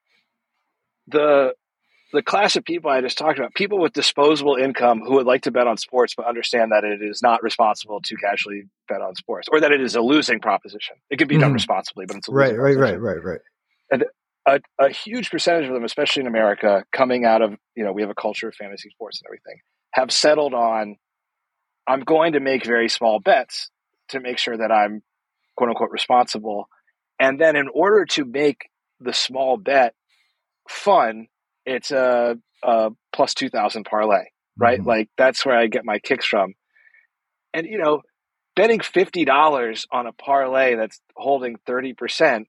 the the class of people I just talked about, people with disposable income who would like to bet on sports, but understand that it is not responsible to casually bet on sports, or that it is a losing proposition. It can be mm-hmm. done responsibly, but it's a losing right, proposition. right, right, right, right. And a, a huge percentage of them, especially in America, coming out of, you know, we have a culture of fantasy sports and everything, have settled on, I'm going to make very small bets to make sure that I'm quote unquote responsible. And then in order to make the small bet fun, it's a, a plus two thousand parlay, right? Mm-hmm. Like that's where I get my kicks from. And, you know, betting fifty dollars on a parlay that's holding thirty percent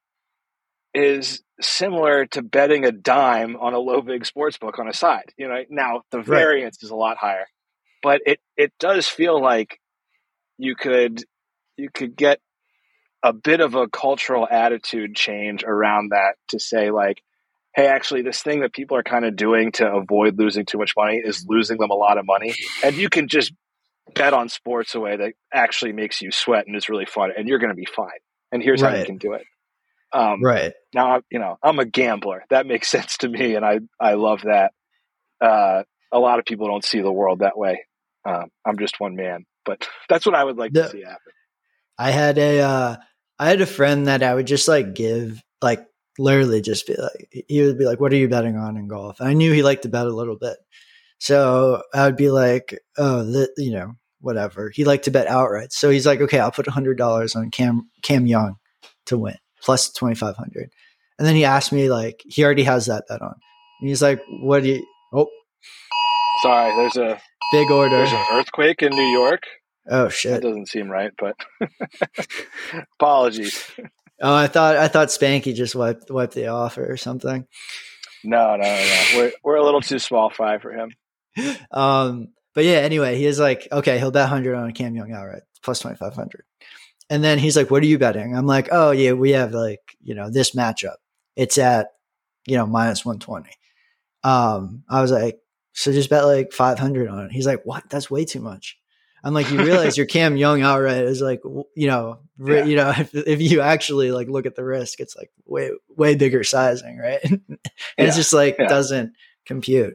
is similar to betting a dime on a low vig sports book on a side. You know, now the variance right. is a lot higher, but it, it does feel like you could, you could get a bit of a cultural attitude change around that to say like, hey, actually this thing that people are kind of doing to avoid losing too much money is losing them a lot of money. And you can just bet on sports a way that actually makes you sweat and is really fun, and you're going to be fine. And here's right. how you can do it. Um, right. Now, you know, I'm a gambler. That makes sense to me. And I, I love that. Uh, a lot of people don't see the world that way. Um, I'm just one man, but that's what I would like the, to see happen. I had a, uh, I had a friend that I would just like give, like literally just be like, he would be like, what are you betting on in golf? I knew he liked to bet a little bit. So I would be like, oh, the, you know, whatever. He liked to bet outright. So he's like, okay, I'll put a hundred dollars on Cam, Cam Young to win. Plus twenty-five hundred. And then he asked me, like, he already has that bet on. And he's like, what do you, oh. Sorry, there's a big order. There's an earthquake in New York. Oh, shit. That doesn't seem right, but apologies. Oh, I thought, I thought Spanky just wiped, wiped the offer or something. No, no, no. We're, we're a little too small fry for him. Um, but yeah, anyway, he was like, okay, he'll bet one hundred on a Cam Young outright, plus twenty-five hundred. And then he's like, what are you betting? I'm like, oh yeah, we have like, you know, this matchup. It's at, you know, minus one twenty. Um, I was like, so just bet like five hundred on it. He's like, what? That's way too much. I'm like, you realize your Cam Young outright is like, you know, yeah. you know, if, if you actually like look at the risk, it's like way, way bigger sizing. Right. and yeah. it's just like, yeah. doesn't compute.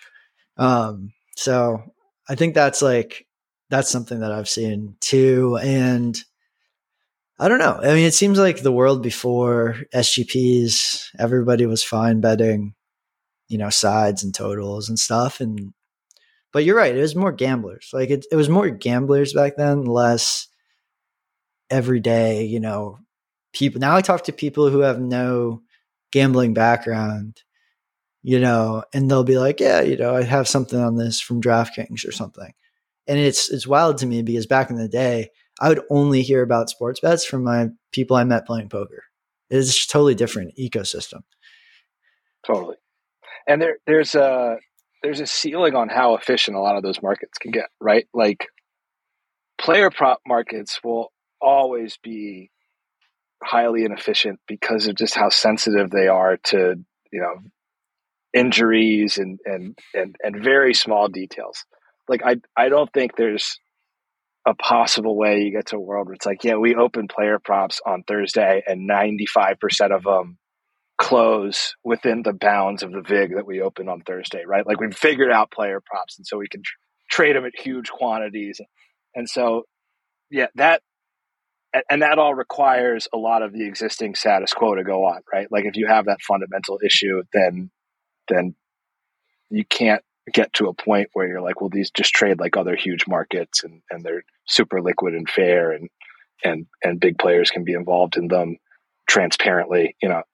Um, so I think that's like, that's something that I've seen too. And I don't know. I mean, it seems like the world before S G Ps, everybody was fine betting, you know, sides and totals and stuff. And, but you're right. It was more gamblers. Like it, it was more gamblers back then, less everyday, you know, people. Now I talk to people who have no gambling background, you know, and they'll be like, yeah, you know, I have something on this from DraftKings or something. And it's, it's wild to me because back in the day, I would only hear about sports bets from my people I met playing poker. It's a totally different ecosystem. Totally. And there, there's a, there's a ceiling on how efficient a lot of those markets can get, right? Like player prop markets will always be highly inefficient because of just how sensitive they are to, you know, injuries and, and, and, and very small details. Like, I, I don't think there's a possible way you get to a world where it's like, yeah, we open player props on Thursday and ninety-five percent of them close within the bounds of the vig that we open on Thursday, right? Like we've figured out player props and so we can tr- trade them at huge quantities. And so, yeah, that, and that all requires a lot of the existing status quo to go on, right? Like if you have that fundamental issue, then, then you can't get to a point where you're like, well, these just trade like other huge markets and, and they're super liquid and fair and, and, and big players can be involved in them transparently, you know?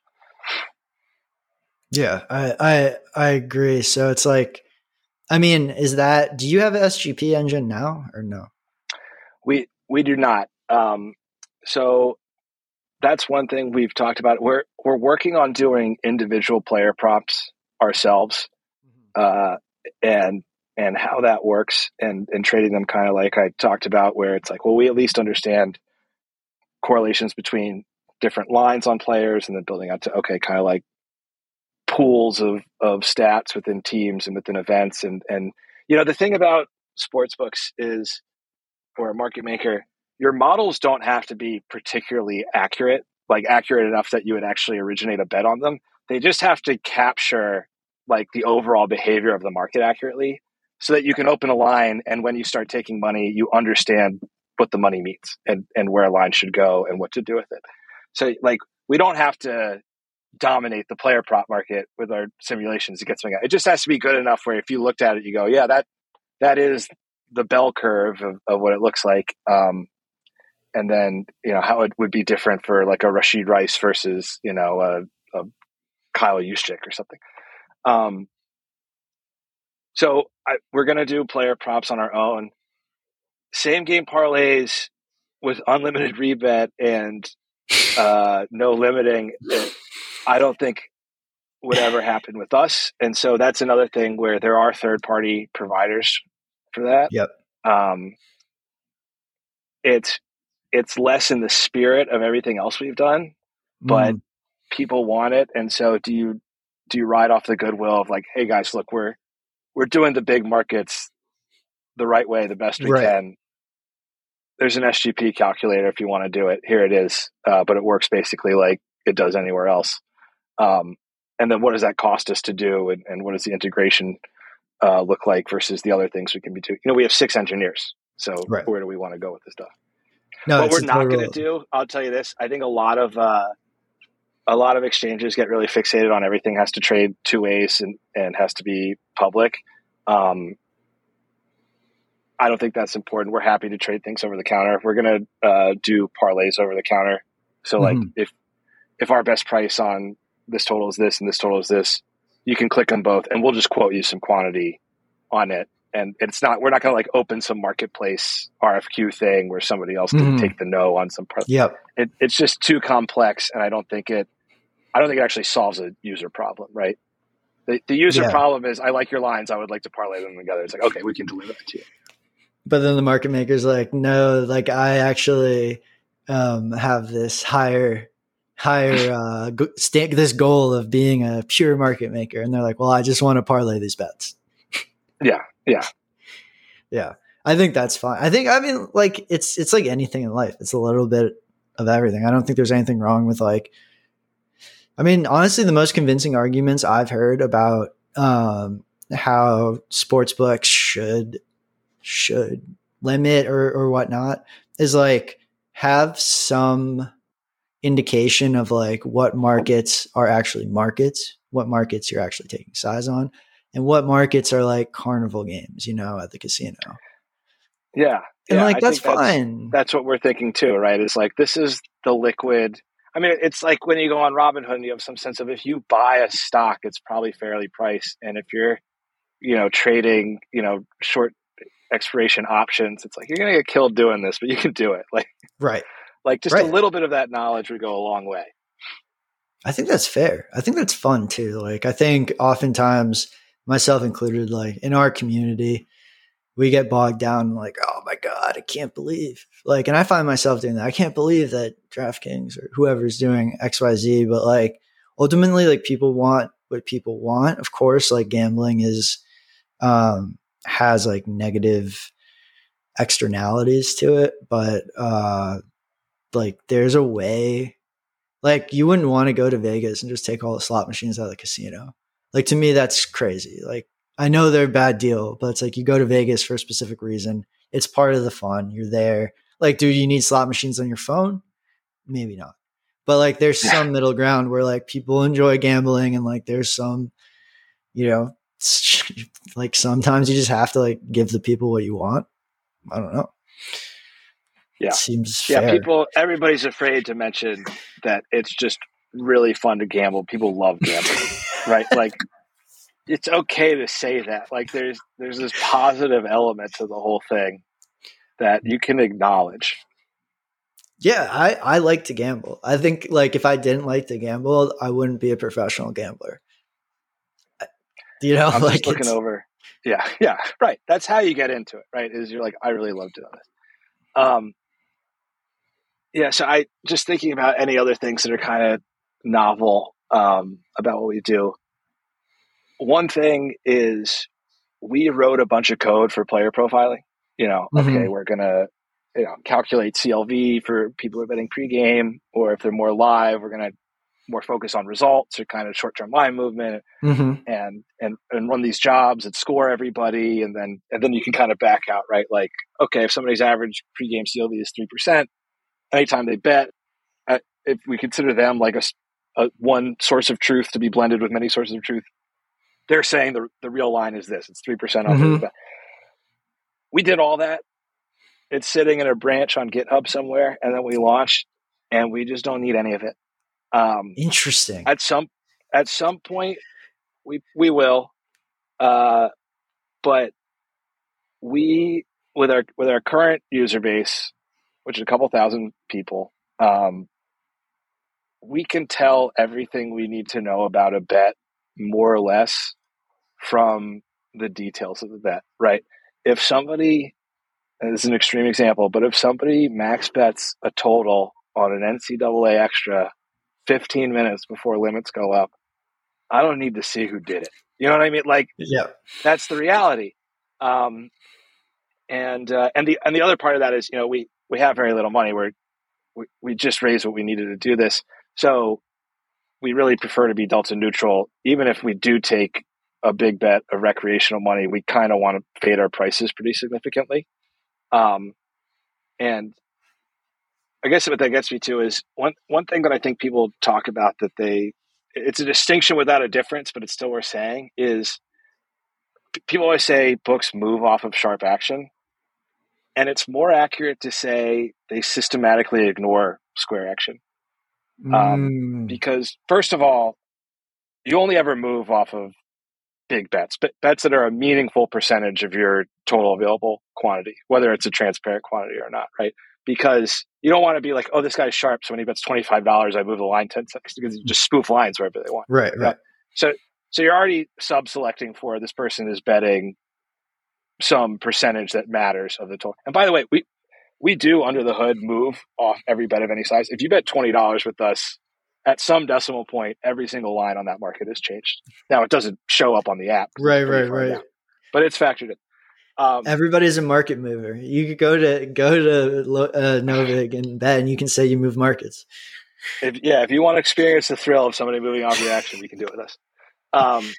Yeah, I, I, I agree. So it's like, I mean, is that, do you have an S G P engine now or no? We, we do not. Um, so that's one thing we've talked about. We're, we're working on doing individual player props ourselves. Uh, and, and how that works and, and trading them kind of like I talked about, where it's like, well, we at least understand correlations between different lines on players and then building out to, okay, kind of like pools of, of stats within teams and within events. And, and, you know, the thing about sports books is, or a market maker, your models don't have to be particularly accurate, like accurate enough that you would actually originate a bet on them. They just have to capture like the overall behavior of the market accurately so that you can open a line. And when you start taking money, you understand what the money means and, and where a line should go and what to do with it. So like, we don't have to dominate the player prop market with our simulations to get something out. It just has to be good enough where if you looked at it, you go, yeah, that, that is the bell curve of, of what it looks like. Um, and then, you know, how it would be different for like a Rashid Rice versus, you know, a, a Kyle Juszczyk or something. Um, so I, we're going to do player props on our own. Same game parlays with unlimited rebet and uh, no limiting. It, I don't think would ever happen with us. And so that's another thing where there are third party providers for that. Yep. Um, it's, it's less in the spirit of everything else we've done, but mm. people want it. And so do you, do you ride off the goodwill of like, hey guys, look, we're, we're doing the big markets the right way, the best we right. can. There's an S G P calculator if you want to do it. Here it is. Uh, but it works basically like it does anywhere else. Um, and then what does that cost us to do? And, and what does the integration uh, look like versus the other things we can be doing? You know, we have six engineers. So right. where do we want to go with this stuff? No, what we're not going to do, I'll tell you this. I think a lot of, uh, a lot of exchanges get really fixated on everything has to trade two ways and, and has to be public. Um, I don't think that's important. We're happy to trade things over the counter. We're going to uh, do parlays over the counter. So like mm-hmm. if, if our best price on this total is this and this total is this, you can click on both and we'll just quote you some quantity on it. And it's not, we're not going to like open some marketplace R F Q thing where somebody else can mm-hmm. take the no on some part. Yep. It, it's just too complex. And I don't think it, I don't think it actually solves a user problem, right? The, the user yeah. problem is, I like your lines. I would like to parlay them together. It's like, okay, we can deliver that to you. But then the market maker's like, no, like I actually um, have this higher higher uh, go- st- this goal of being a pure market maker, and they're like, "Well, I just want to parlay these bets." Yeah, yeah, Yeah, I think that's fine. I think I mean, like it's it's like anything in life. It's a little bit of everything. I don't think there's anything wrong with like. I mean, honestly, the most convincing arguments I've heard about um, how sports books should should limit or or whatnot is like have some indication of like what markets are actually markets, what markets you're actually taking size on, and what markets are like carnival games, you know, at the casino. yeah, And yeah. like I that's think that's fine. that's what we're thinking too, right? It's like this is the liquid. I mean, it's like when you go on Robinhood, and you have some sense of if you buy a stock, it's probably fairly priced, and if you're, you know, trading, you know, short expiration options, it's like you're gonna get killed doing this, but you can do it. Like, Right. like just a Right. little bit of that knowledge would go a long way. I think that's fair. I think that's fun too. Like I think oftentimes myself included, like in our community, we get bogged down like, oh my God, I can't believe like, and I find myself doing that. I can't believe that DraftKings or whoever's doing X Y Z, but like ultimately like people want what people want. Of course, like gambling is, um, has like negative externalities to it, but, uh, like there's a way, like you wouldn't want to go to Vegas and just take all the slot machines out of the casino. Like to me, that's crazy. Like I know they're a bad deal, but it's like you go to Vegas for a specific reason. It's part of the fun. You're there. Like, do you need slot machines on your phone? Maybe not. But like there's Yeah, some middle ground where like people enjoy gambling and like there's some, you know, like sometimes you just have to like give the people what you want. I don't know. It yeah, seems yeah. fair. People, everybody's afraid to mention that it's just really fun to gamble. People love gambling, right? Like it's okay to say that. Like there's there's this positive element to the whole thing that you can acknowledge. Yeah, I, I like to gamble. I think like if I didn't like to gamble, I wouldn't be a professional gambler. You know, I'm just like looking it's over. Yeah, yeah, right. That's how you get into it, right? Is you're like, I really love doing this. Um, yeah. So I just thinking about any other things that are kind of novel um, about what we do. One thing is we wrote a bunch of code for player profiling. You know, okay, mhm. we're gonna you know calculate C L V for people who are betting pregame, or if they're more live, we're gonna more focus on results or kind of short term line movement Mhm. and and and run these jobs and score everybody, and then and then you can kind of back out, right? Like, okay, if somebody's average pregame C L V is three percent, anytime they bet, uh, if we consider them like a, a one source of truth to be blended with many sources of truth, they're saying the the real line is this: it's three percent off every Mhm. bet. We did all that. It's sitting in a branch on GitHub somewhere, and then we launched, and we just don't need any of it. Um, Interesting. at some at some point, we we will, uh, but we with our with our current user base, which is a couple thousand people, um, we can tell everything we need to know about a bet more or less from the details of the bet, right? If somebody, and this is an extreme example, but if somebody max bets a total on an N C double A extra fifteen minutes before limits go up, I don't need to see who did it. You know what I mean? Like Yeah. that's the reality. Um, and uh, and the and the other part of that is, you know, we we have very little money. We're we, we just raised what we needed to do this, so we really prefer to be delta neutral. Even if we do take a big bet of recreational money, we kind of want to fade our prices pretty significantly. Um, and I guess what that gets me to is one one thing that I think people talk about that they it's a distinction without a difference, but it's still worth saying is people always say books move off of sharp action. And it's more accurate to say they systematically ignore square action. Um, Mm. because, first of all, you only ever move off of big bets, but bets that are a meaningful percentage of your total available quantity, whether it's a transparent quantity or not, right? Because you don't want to be like, oh, this guy's sharp, so when he bets twenty-five dollars, I move the line ten cents, because you just spoof lines wherever they want. Right. You know? Right. So, so you're already sub-selecting for this person is betting some percentage that matters of the total. And by the way, we we do under the hood move off every bet of any size. If you bet twenty dollars with us, at some decimal point, every single line on that market has changed. Now it doesn't show up on the app. Right, right, right. Down, but it's factored in. Um, Everybody's a market mover. You could go to go to uh, Novig and bet, and you can say you move markets. If, yeah, if you want to experience the thrill of somebody moving off your action, you can do it with us. Um,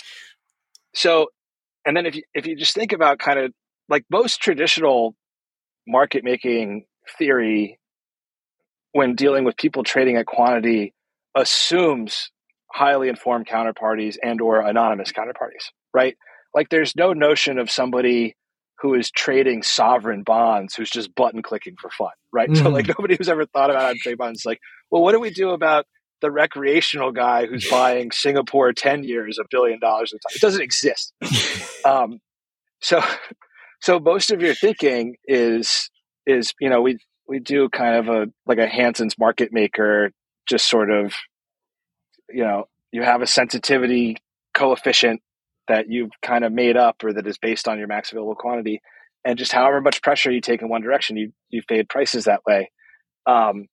so, and then if you if you just think about kind of like most traditional market making theory, when dealing with people trading at quantity, assumes highly informed counterparties and or anonymous counterparties, right? Like there's no notion of somebody who is trading sovereign bonds who's just button clicking for fun, right? Mm-hmm. So like nobody who's ever thought about how to trade bonds is like, well, what do we do about the recreational guy who's buying Singapore ten years, a billion dollars at a time? It doesn't exist. um, so, so most of your thinking is, is, you know, we, we do kind of a, like a Hansen's market maker, just sort of, you know, you have a sensitivity coefficient that you've kind of made up or that is based on your max available quantity. And just however much pressure you take in one direction, you, you fade prices that way. Um,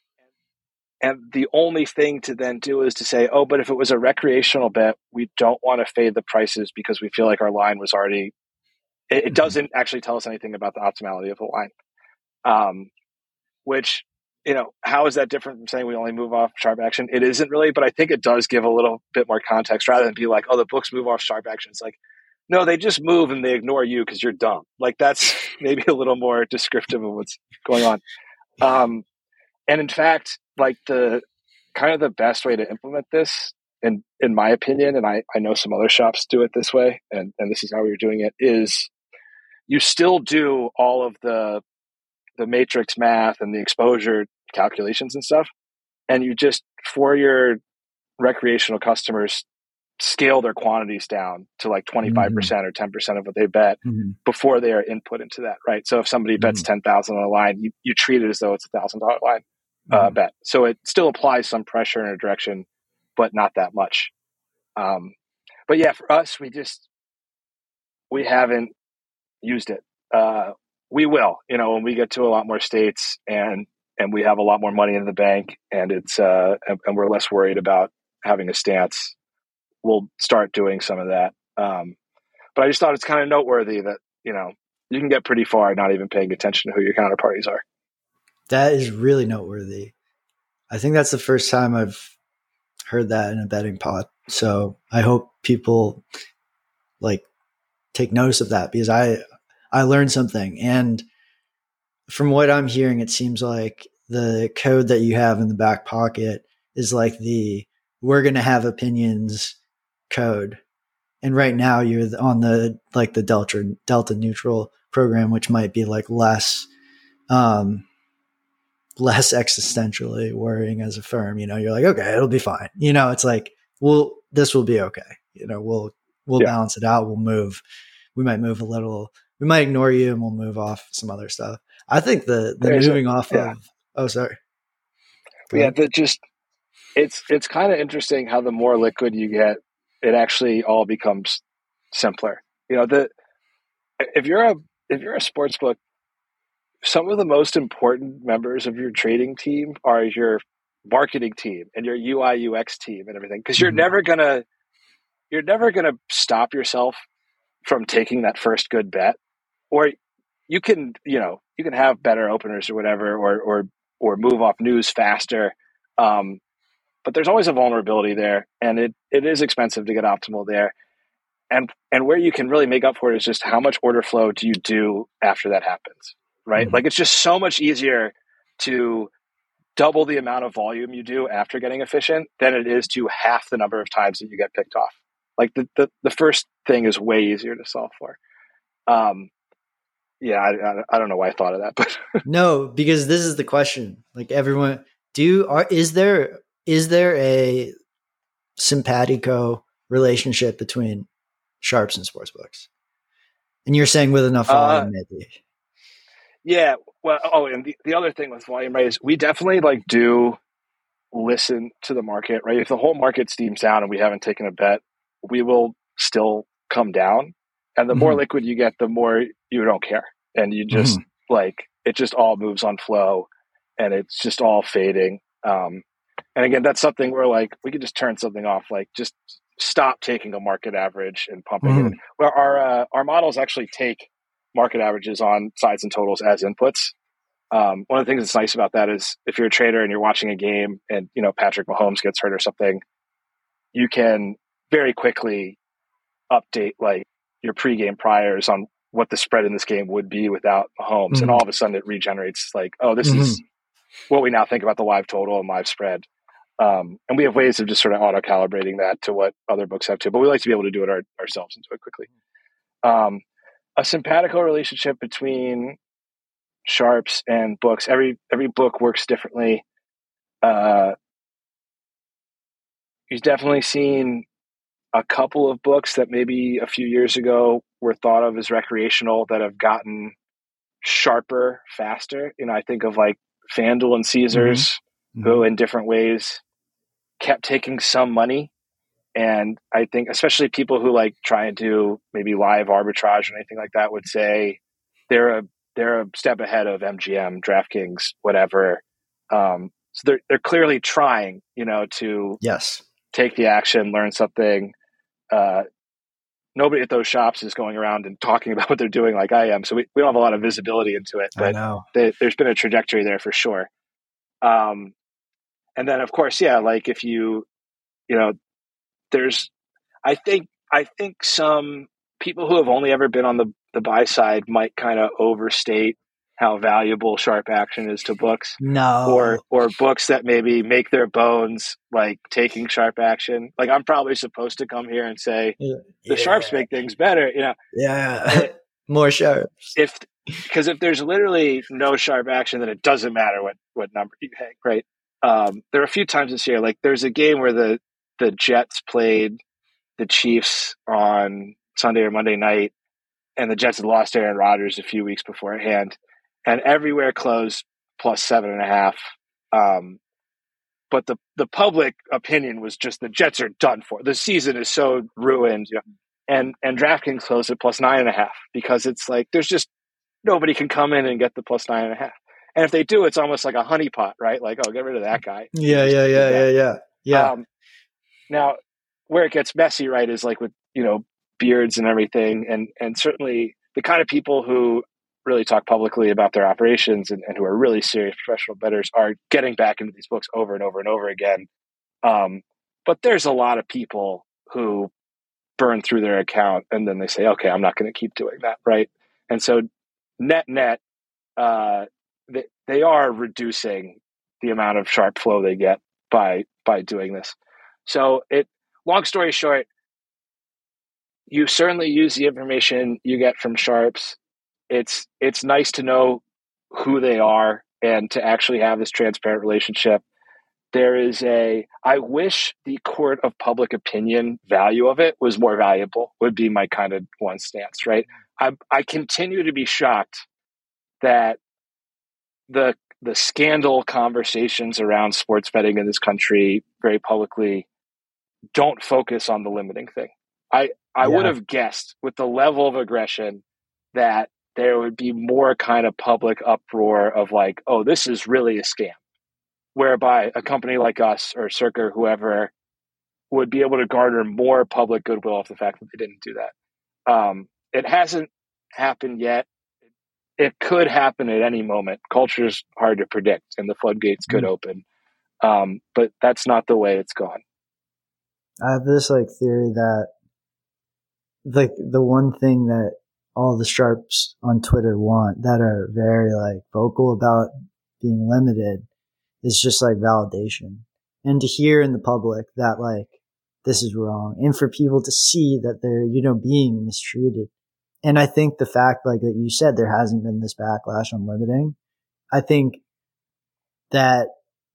and the only thing to then do is to say, oh, but if it was a recreational bet, we don't want to fade the prices because we feel like our line was already, it, it doesn't actually tell us anything about the optimality of the line. Um, which, you know, how is that different from saying we only move off sharp action? It isn't really, but I think it does give a little bit more context rather than be like, oh, the books move off sharp action. It's like, no, they just move and they ignore you because you're dumb. Like that's maybe a little more descriptive of what's going on. Um, and in fact, like the kind of the best way to implement this, in, in my opinion, and I, I know some other shops do it this way, and, and this is how we were doing it, is you still do all of the the matrix math and the exposure calculations and stuff. And you just, for your recreational customers, scale their quantities down to like twenty-five percent mm-hmm. or ten percent of what they bet mm-hmm. before they are input into that, right? So if somebody bets mm-hmm. ten thousand on a line, you, you treat it as though it's a one thousand dollars line uh, mm-hmm. bet. So it still applies some pressure in a direction, but not that much. Um, but yeah, for us, we just, we haven't used it. Uh, We will, you know, when we get to a lot more states and and we have a lot more money in the bank, and it's uh and, and we're less worried about having a stance, we'll start doing some of that. Um, but I just thought it's kind of noteworthy that, you know, you can get pretty far not even paying attention to who your counterparties are. That is really noteworthy. I think that's the first time I've heard that in a betting pod. So I hope people like take notice of that, because I. I learned something. And from what I'm hearing, it seems like the code that you have in the back pocket is like the, we're going to have opinions code. And right now you're on the, like the delta, delta neutral program, which might be like less, um, less existentially worrying as a firm. You know, you're like, okay, it'll be fine. You know, it's like, well, this will be okay. You know, we'll, we'll yeah. balance it out. We'll move, we might move a little, we might ignore you and we'll move off some other stuff. I think the, the moving a, off yeah. of, oh, sorry. Go yeah. That just, it's, it's kind of interesting how the more liquid you get, it actually all becomes simpler. You know, the, if you're a, if you're a sports book, some of the most important members of your trading team are your marketing team and your U I U X team and everything. Cause you're mm-hmm. never gonna, you're never going to stop yourself from taking that first good bet. Or you can, you know, you can have better openers or whatever, or or or move off news faster. Um, but there's always a vulnerability there, and it it is expensive to get optimal there. And and where you can really make up for it is just how much order flow do you do after that happens, right? Mm-hmm. Like it's just so much easier to double the amount of volume you do after getting efficient than it is to half the number of times that you get picked off. Like the the, the first thing is way easier to solve for. Um, Yeah, I, I don't know why I thought of that, but no, because this is the question. Like everyone, do you, are is there is there a simpatico relationship between sharps and sportsbooks? And you're saying with enough volume, uh, maybe. Yeah. Well, oh, and the, the other thing with volume, right, is we definitely like do listen to the market, right? If the whole market steams down and we haven't taken a bet, we will still come down. And the more mm-hmm. liquid you get, the more you don't care. And you just mm-hmm. like, it just all moves on flow and it's just all fading. Um, And again, that's something where like we could just turn something off, like just stop taking a market average and pumping mm-hmm. it in. Well, our uh, our models actually take market averages on sides and totals as inputs. Um, one of the things that's nice about that is if you're a trader and you're watching a game and, you know, Patrick Mahomes gets hurt or something, you can very quickly update like your pregame priors on what the spread in this game would be without Mahomes. Mm-hmm. And all of a sudden it regenerates like, oh, this mm-hmm. is what we now think about the live total and live spread. Um, and we have ways of just sort of auto calibrating that to what other books have too, but we like to be able to do it our, ourselves and do it quickly. Um, a simpatico relationship between sharps and books. Every every book works differently. Uh, you've definitely seen a couple of books that maybe a few years ago were thought of as recreational that have gotten sharper faster. You know, I think of like FanDuel and Caesars, mm-hmm. who in different ways kept taking some money. And I think especially people who like try and do maybe live arbitrage or anything like that would say they're a they're a step ahead of M G M, DraftKings, whatever. Um, so they're they're clearly trying, you know, to yes take the action, learn something. Uh, nobody at those shops is going around and talking about what they're doing like I am, so we, we don't have a lot of visibility into it. But they, there's been a trajectory there for sure. Um, and then of course, yeah, like if you, you know, there's, I think I think some people who have only ever been on the the buy side might kind of overstate how valuable sharp action is to books. No. Or or books that maybe make their bones like taking sharp action. Like I'm probably supposed to come here and say yeah. the sharps make things better, you know. Yeah. It, more sharps. If because if there's literally no sharp action, then it doesn't matter what what number you hang, right? Um, there are a few times this year, like there's a game where the the Jets played the Chiefs on Sunday or Monday night, and the Jets had lost Aaron Rodgers a few weeks beforehand, and everywhere closed plus seven and a half. Um, but the, the public opinion was just the Jets are done for. The season is so ruined. You know? And and DraftKings closed at plus nine and a half because it's like there's just nobody can come in and get the plus nine and a half. And if they do, it's almost like a honeypot, right? Like, oh, get rid of that guy. Yeah, yeah, yeah, yeah, yeah, yeah. Um, now, where it gets messy, right, is like with, you know, beards and everything. And and certainly the kind of people who really talk publicly about their operations and, and who are really serious professional bettors are getting back into these books over and over and over again. Um, but there's a lot of people who burn through their account and then they say, okay, I'm not going to keep doing that, right? And so net, net, uh, they, they are reducing the amount of sharp flow they get by by doing this. So it, long story short, you certainly use the information you get from sharps. It's it's nice to know who they are and to actually have this transparent relationship. There is a, I wish the court of public opinion value of it was more valuable, would be my kind of one stance, right? I I continue to be shocked that the the scandal conversations around sports betting in this country very publicly don't focus on the limiting thing. I, I yeah. would have guessed with the level of aggression that there would be more kind of public uproar of like, oh, this is really a scam, whereby a company like us or Circa or whoever would be able to garner more public goodwill off the fact that they didn't do that. Um, it hasn't happened yet. It could happen at any moment. Culture's hard to predict and the floodgates could mm. open. Um, but that's not the way it's gone. I have this like theory that like the one thing that all the sharps on Twitter want that are very like vocal about being limited is just like validation and to hear in the public that like this is wrong and for people to see that they're, you know, being mistreated. And I think the fact like that you said there hasn't been this backlash on limiting, I think that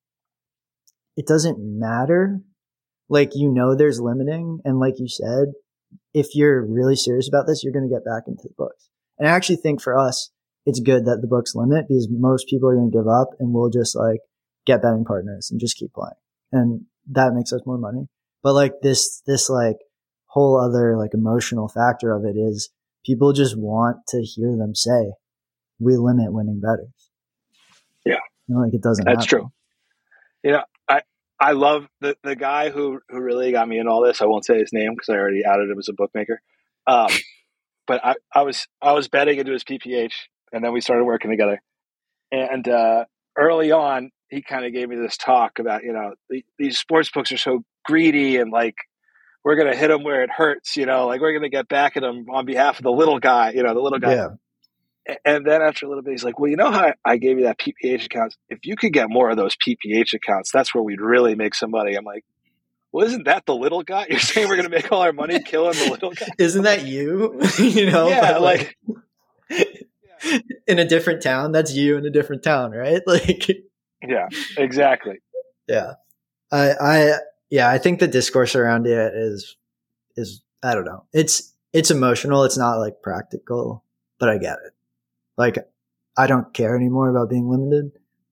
it doesn't matter. Like, you know, there's limiting. And like you said, if you're really serious about this, you're going to get back into the books. And I actually think for us, it's good that the books limit because most people are going to give up and we'll just like get betting partners and just keep playing. And that makes us more money. But like this, this like whole other like emotional factor of it is people just want to hear them say, we limit winning bettors. Yeah. You know, like it doesn't That's happen. true. You know, I, I love the, the guy who, who really got me in all this. I won't say his name because I already outed him as a bookmaker. Um, but I, I was I was betting into his P P H, and then we started working together. And uh, early on, he kind of gave me this talk about, you know, the, these sports books are so greedy, and like we're going to hit them where it hurts, you know, like we're going to get back at them on behalf of the little guy, you know, the little guy. Yeah. And then after a little bit, he's like, well, you know how I gave you that P P H account? If you could get more of those P P H accounts, that's where we'd really make some money. I'm like, well, isn't that the little guy? You're saying we're going to make all our money killing the little guy? Isn't that you? you know, yeah, like, like in a different town, that's you in a different town, right? Like, yeah, exactly. Yeah. I, I, yeah, I think the discourse around it is, is, I don't know. It's, it's emotional. It's not like practical, but I get it. Like, I don't care anymore about being limited.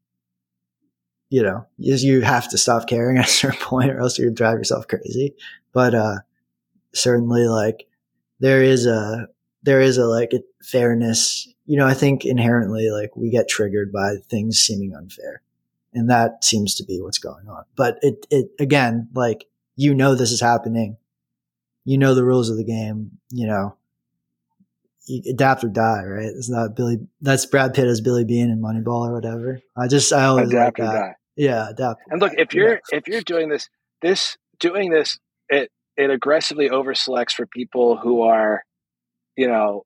You know, you, you have to stop caring at a certain point or else you drive yourself crazy. But, uh, certainly like there is a, there is a like a fairness, you know, I think inherently like we get triggered by things seeming unfair, and that seems to be what's going on. But it, it, again, like, you know, this is happening, you know, the rules of the game, you know, you adapt or die, right? It's not Billy, that's Brad Pitt as Billy Bean in Moneyball or whatever. I just, I always adapt like or that. die. Yeah. Adapt. And look, if you're, yeah. if you're doing this, this, doing this, it, it aggressively over selects for people who are, you know,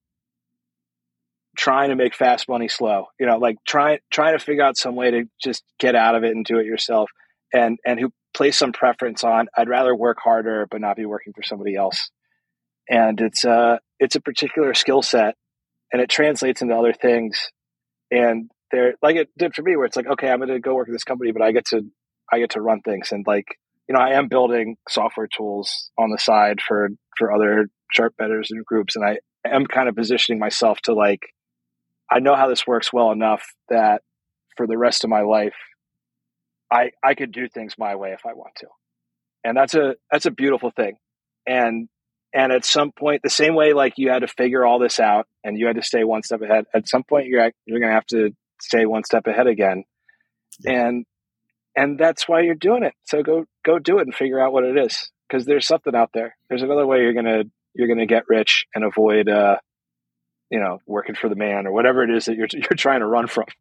trying to make fast money slow, you know, like trying, trying to figure out some way to just get out of it and do it yourself. And, and who place some preference on, I'd rather work harder, but not be working for somebody else. And it's a, it's a particular skill set, and it translates into other things. And they're like, it did for me, where it's like, okay, I'm going to go work at this company, but I get to, I get to run things. And like, you know, I am building software tools on the side for, for other sharp bettors and groups. And I am kind of positioning myself to like, I know how this works well enough that for the rest of my life, I, I could do things my way if I want to. And that's a, that's a beautiful thing. And, and at some point, the same way, like you had to figure all this out and you had to stay one step ahead, at some point you're, you're going to have to stay one step ahead again. Yeah. And, and that's why you're doing it. So go, go do it and figure out what it is. Cause there's something out there. There's another way you're going to, you're going to get rich and avoid, uh, you know, working for the man or whatever it is that you're, you're trying to run from.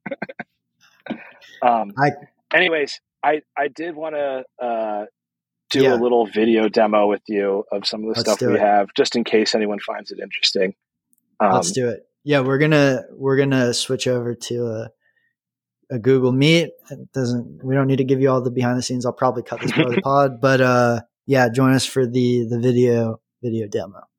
um, I, anyways, I, I did want to, uh, do yeah. a little video demo with you of some of the Let's stuff we it. have, just in case anyone finds it interesting. Um, Let's do it. Yeah, we're gonna we're gonna switch over to a a Google Meet. It doesn't we don't need to give you all the behind the scenes. I'll probably cut this part of the pod, but uh, yeah, join us for the the video video demo.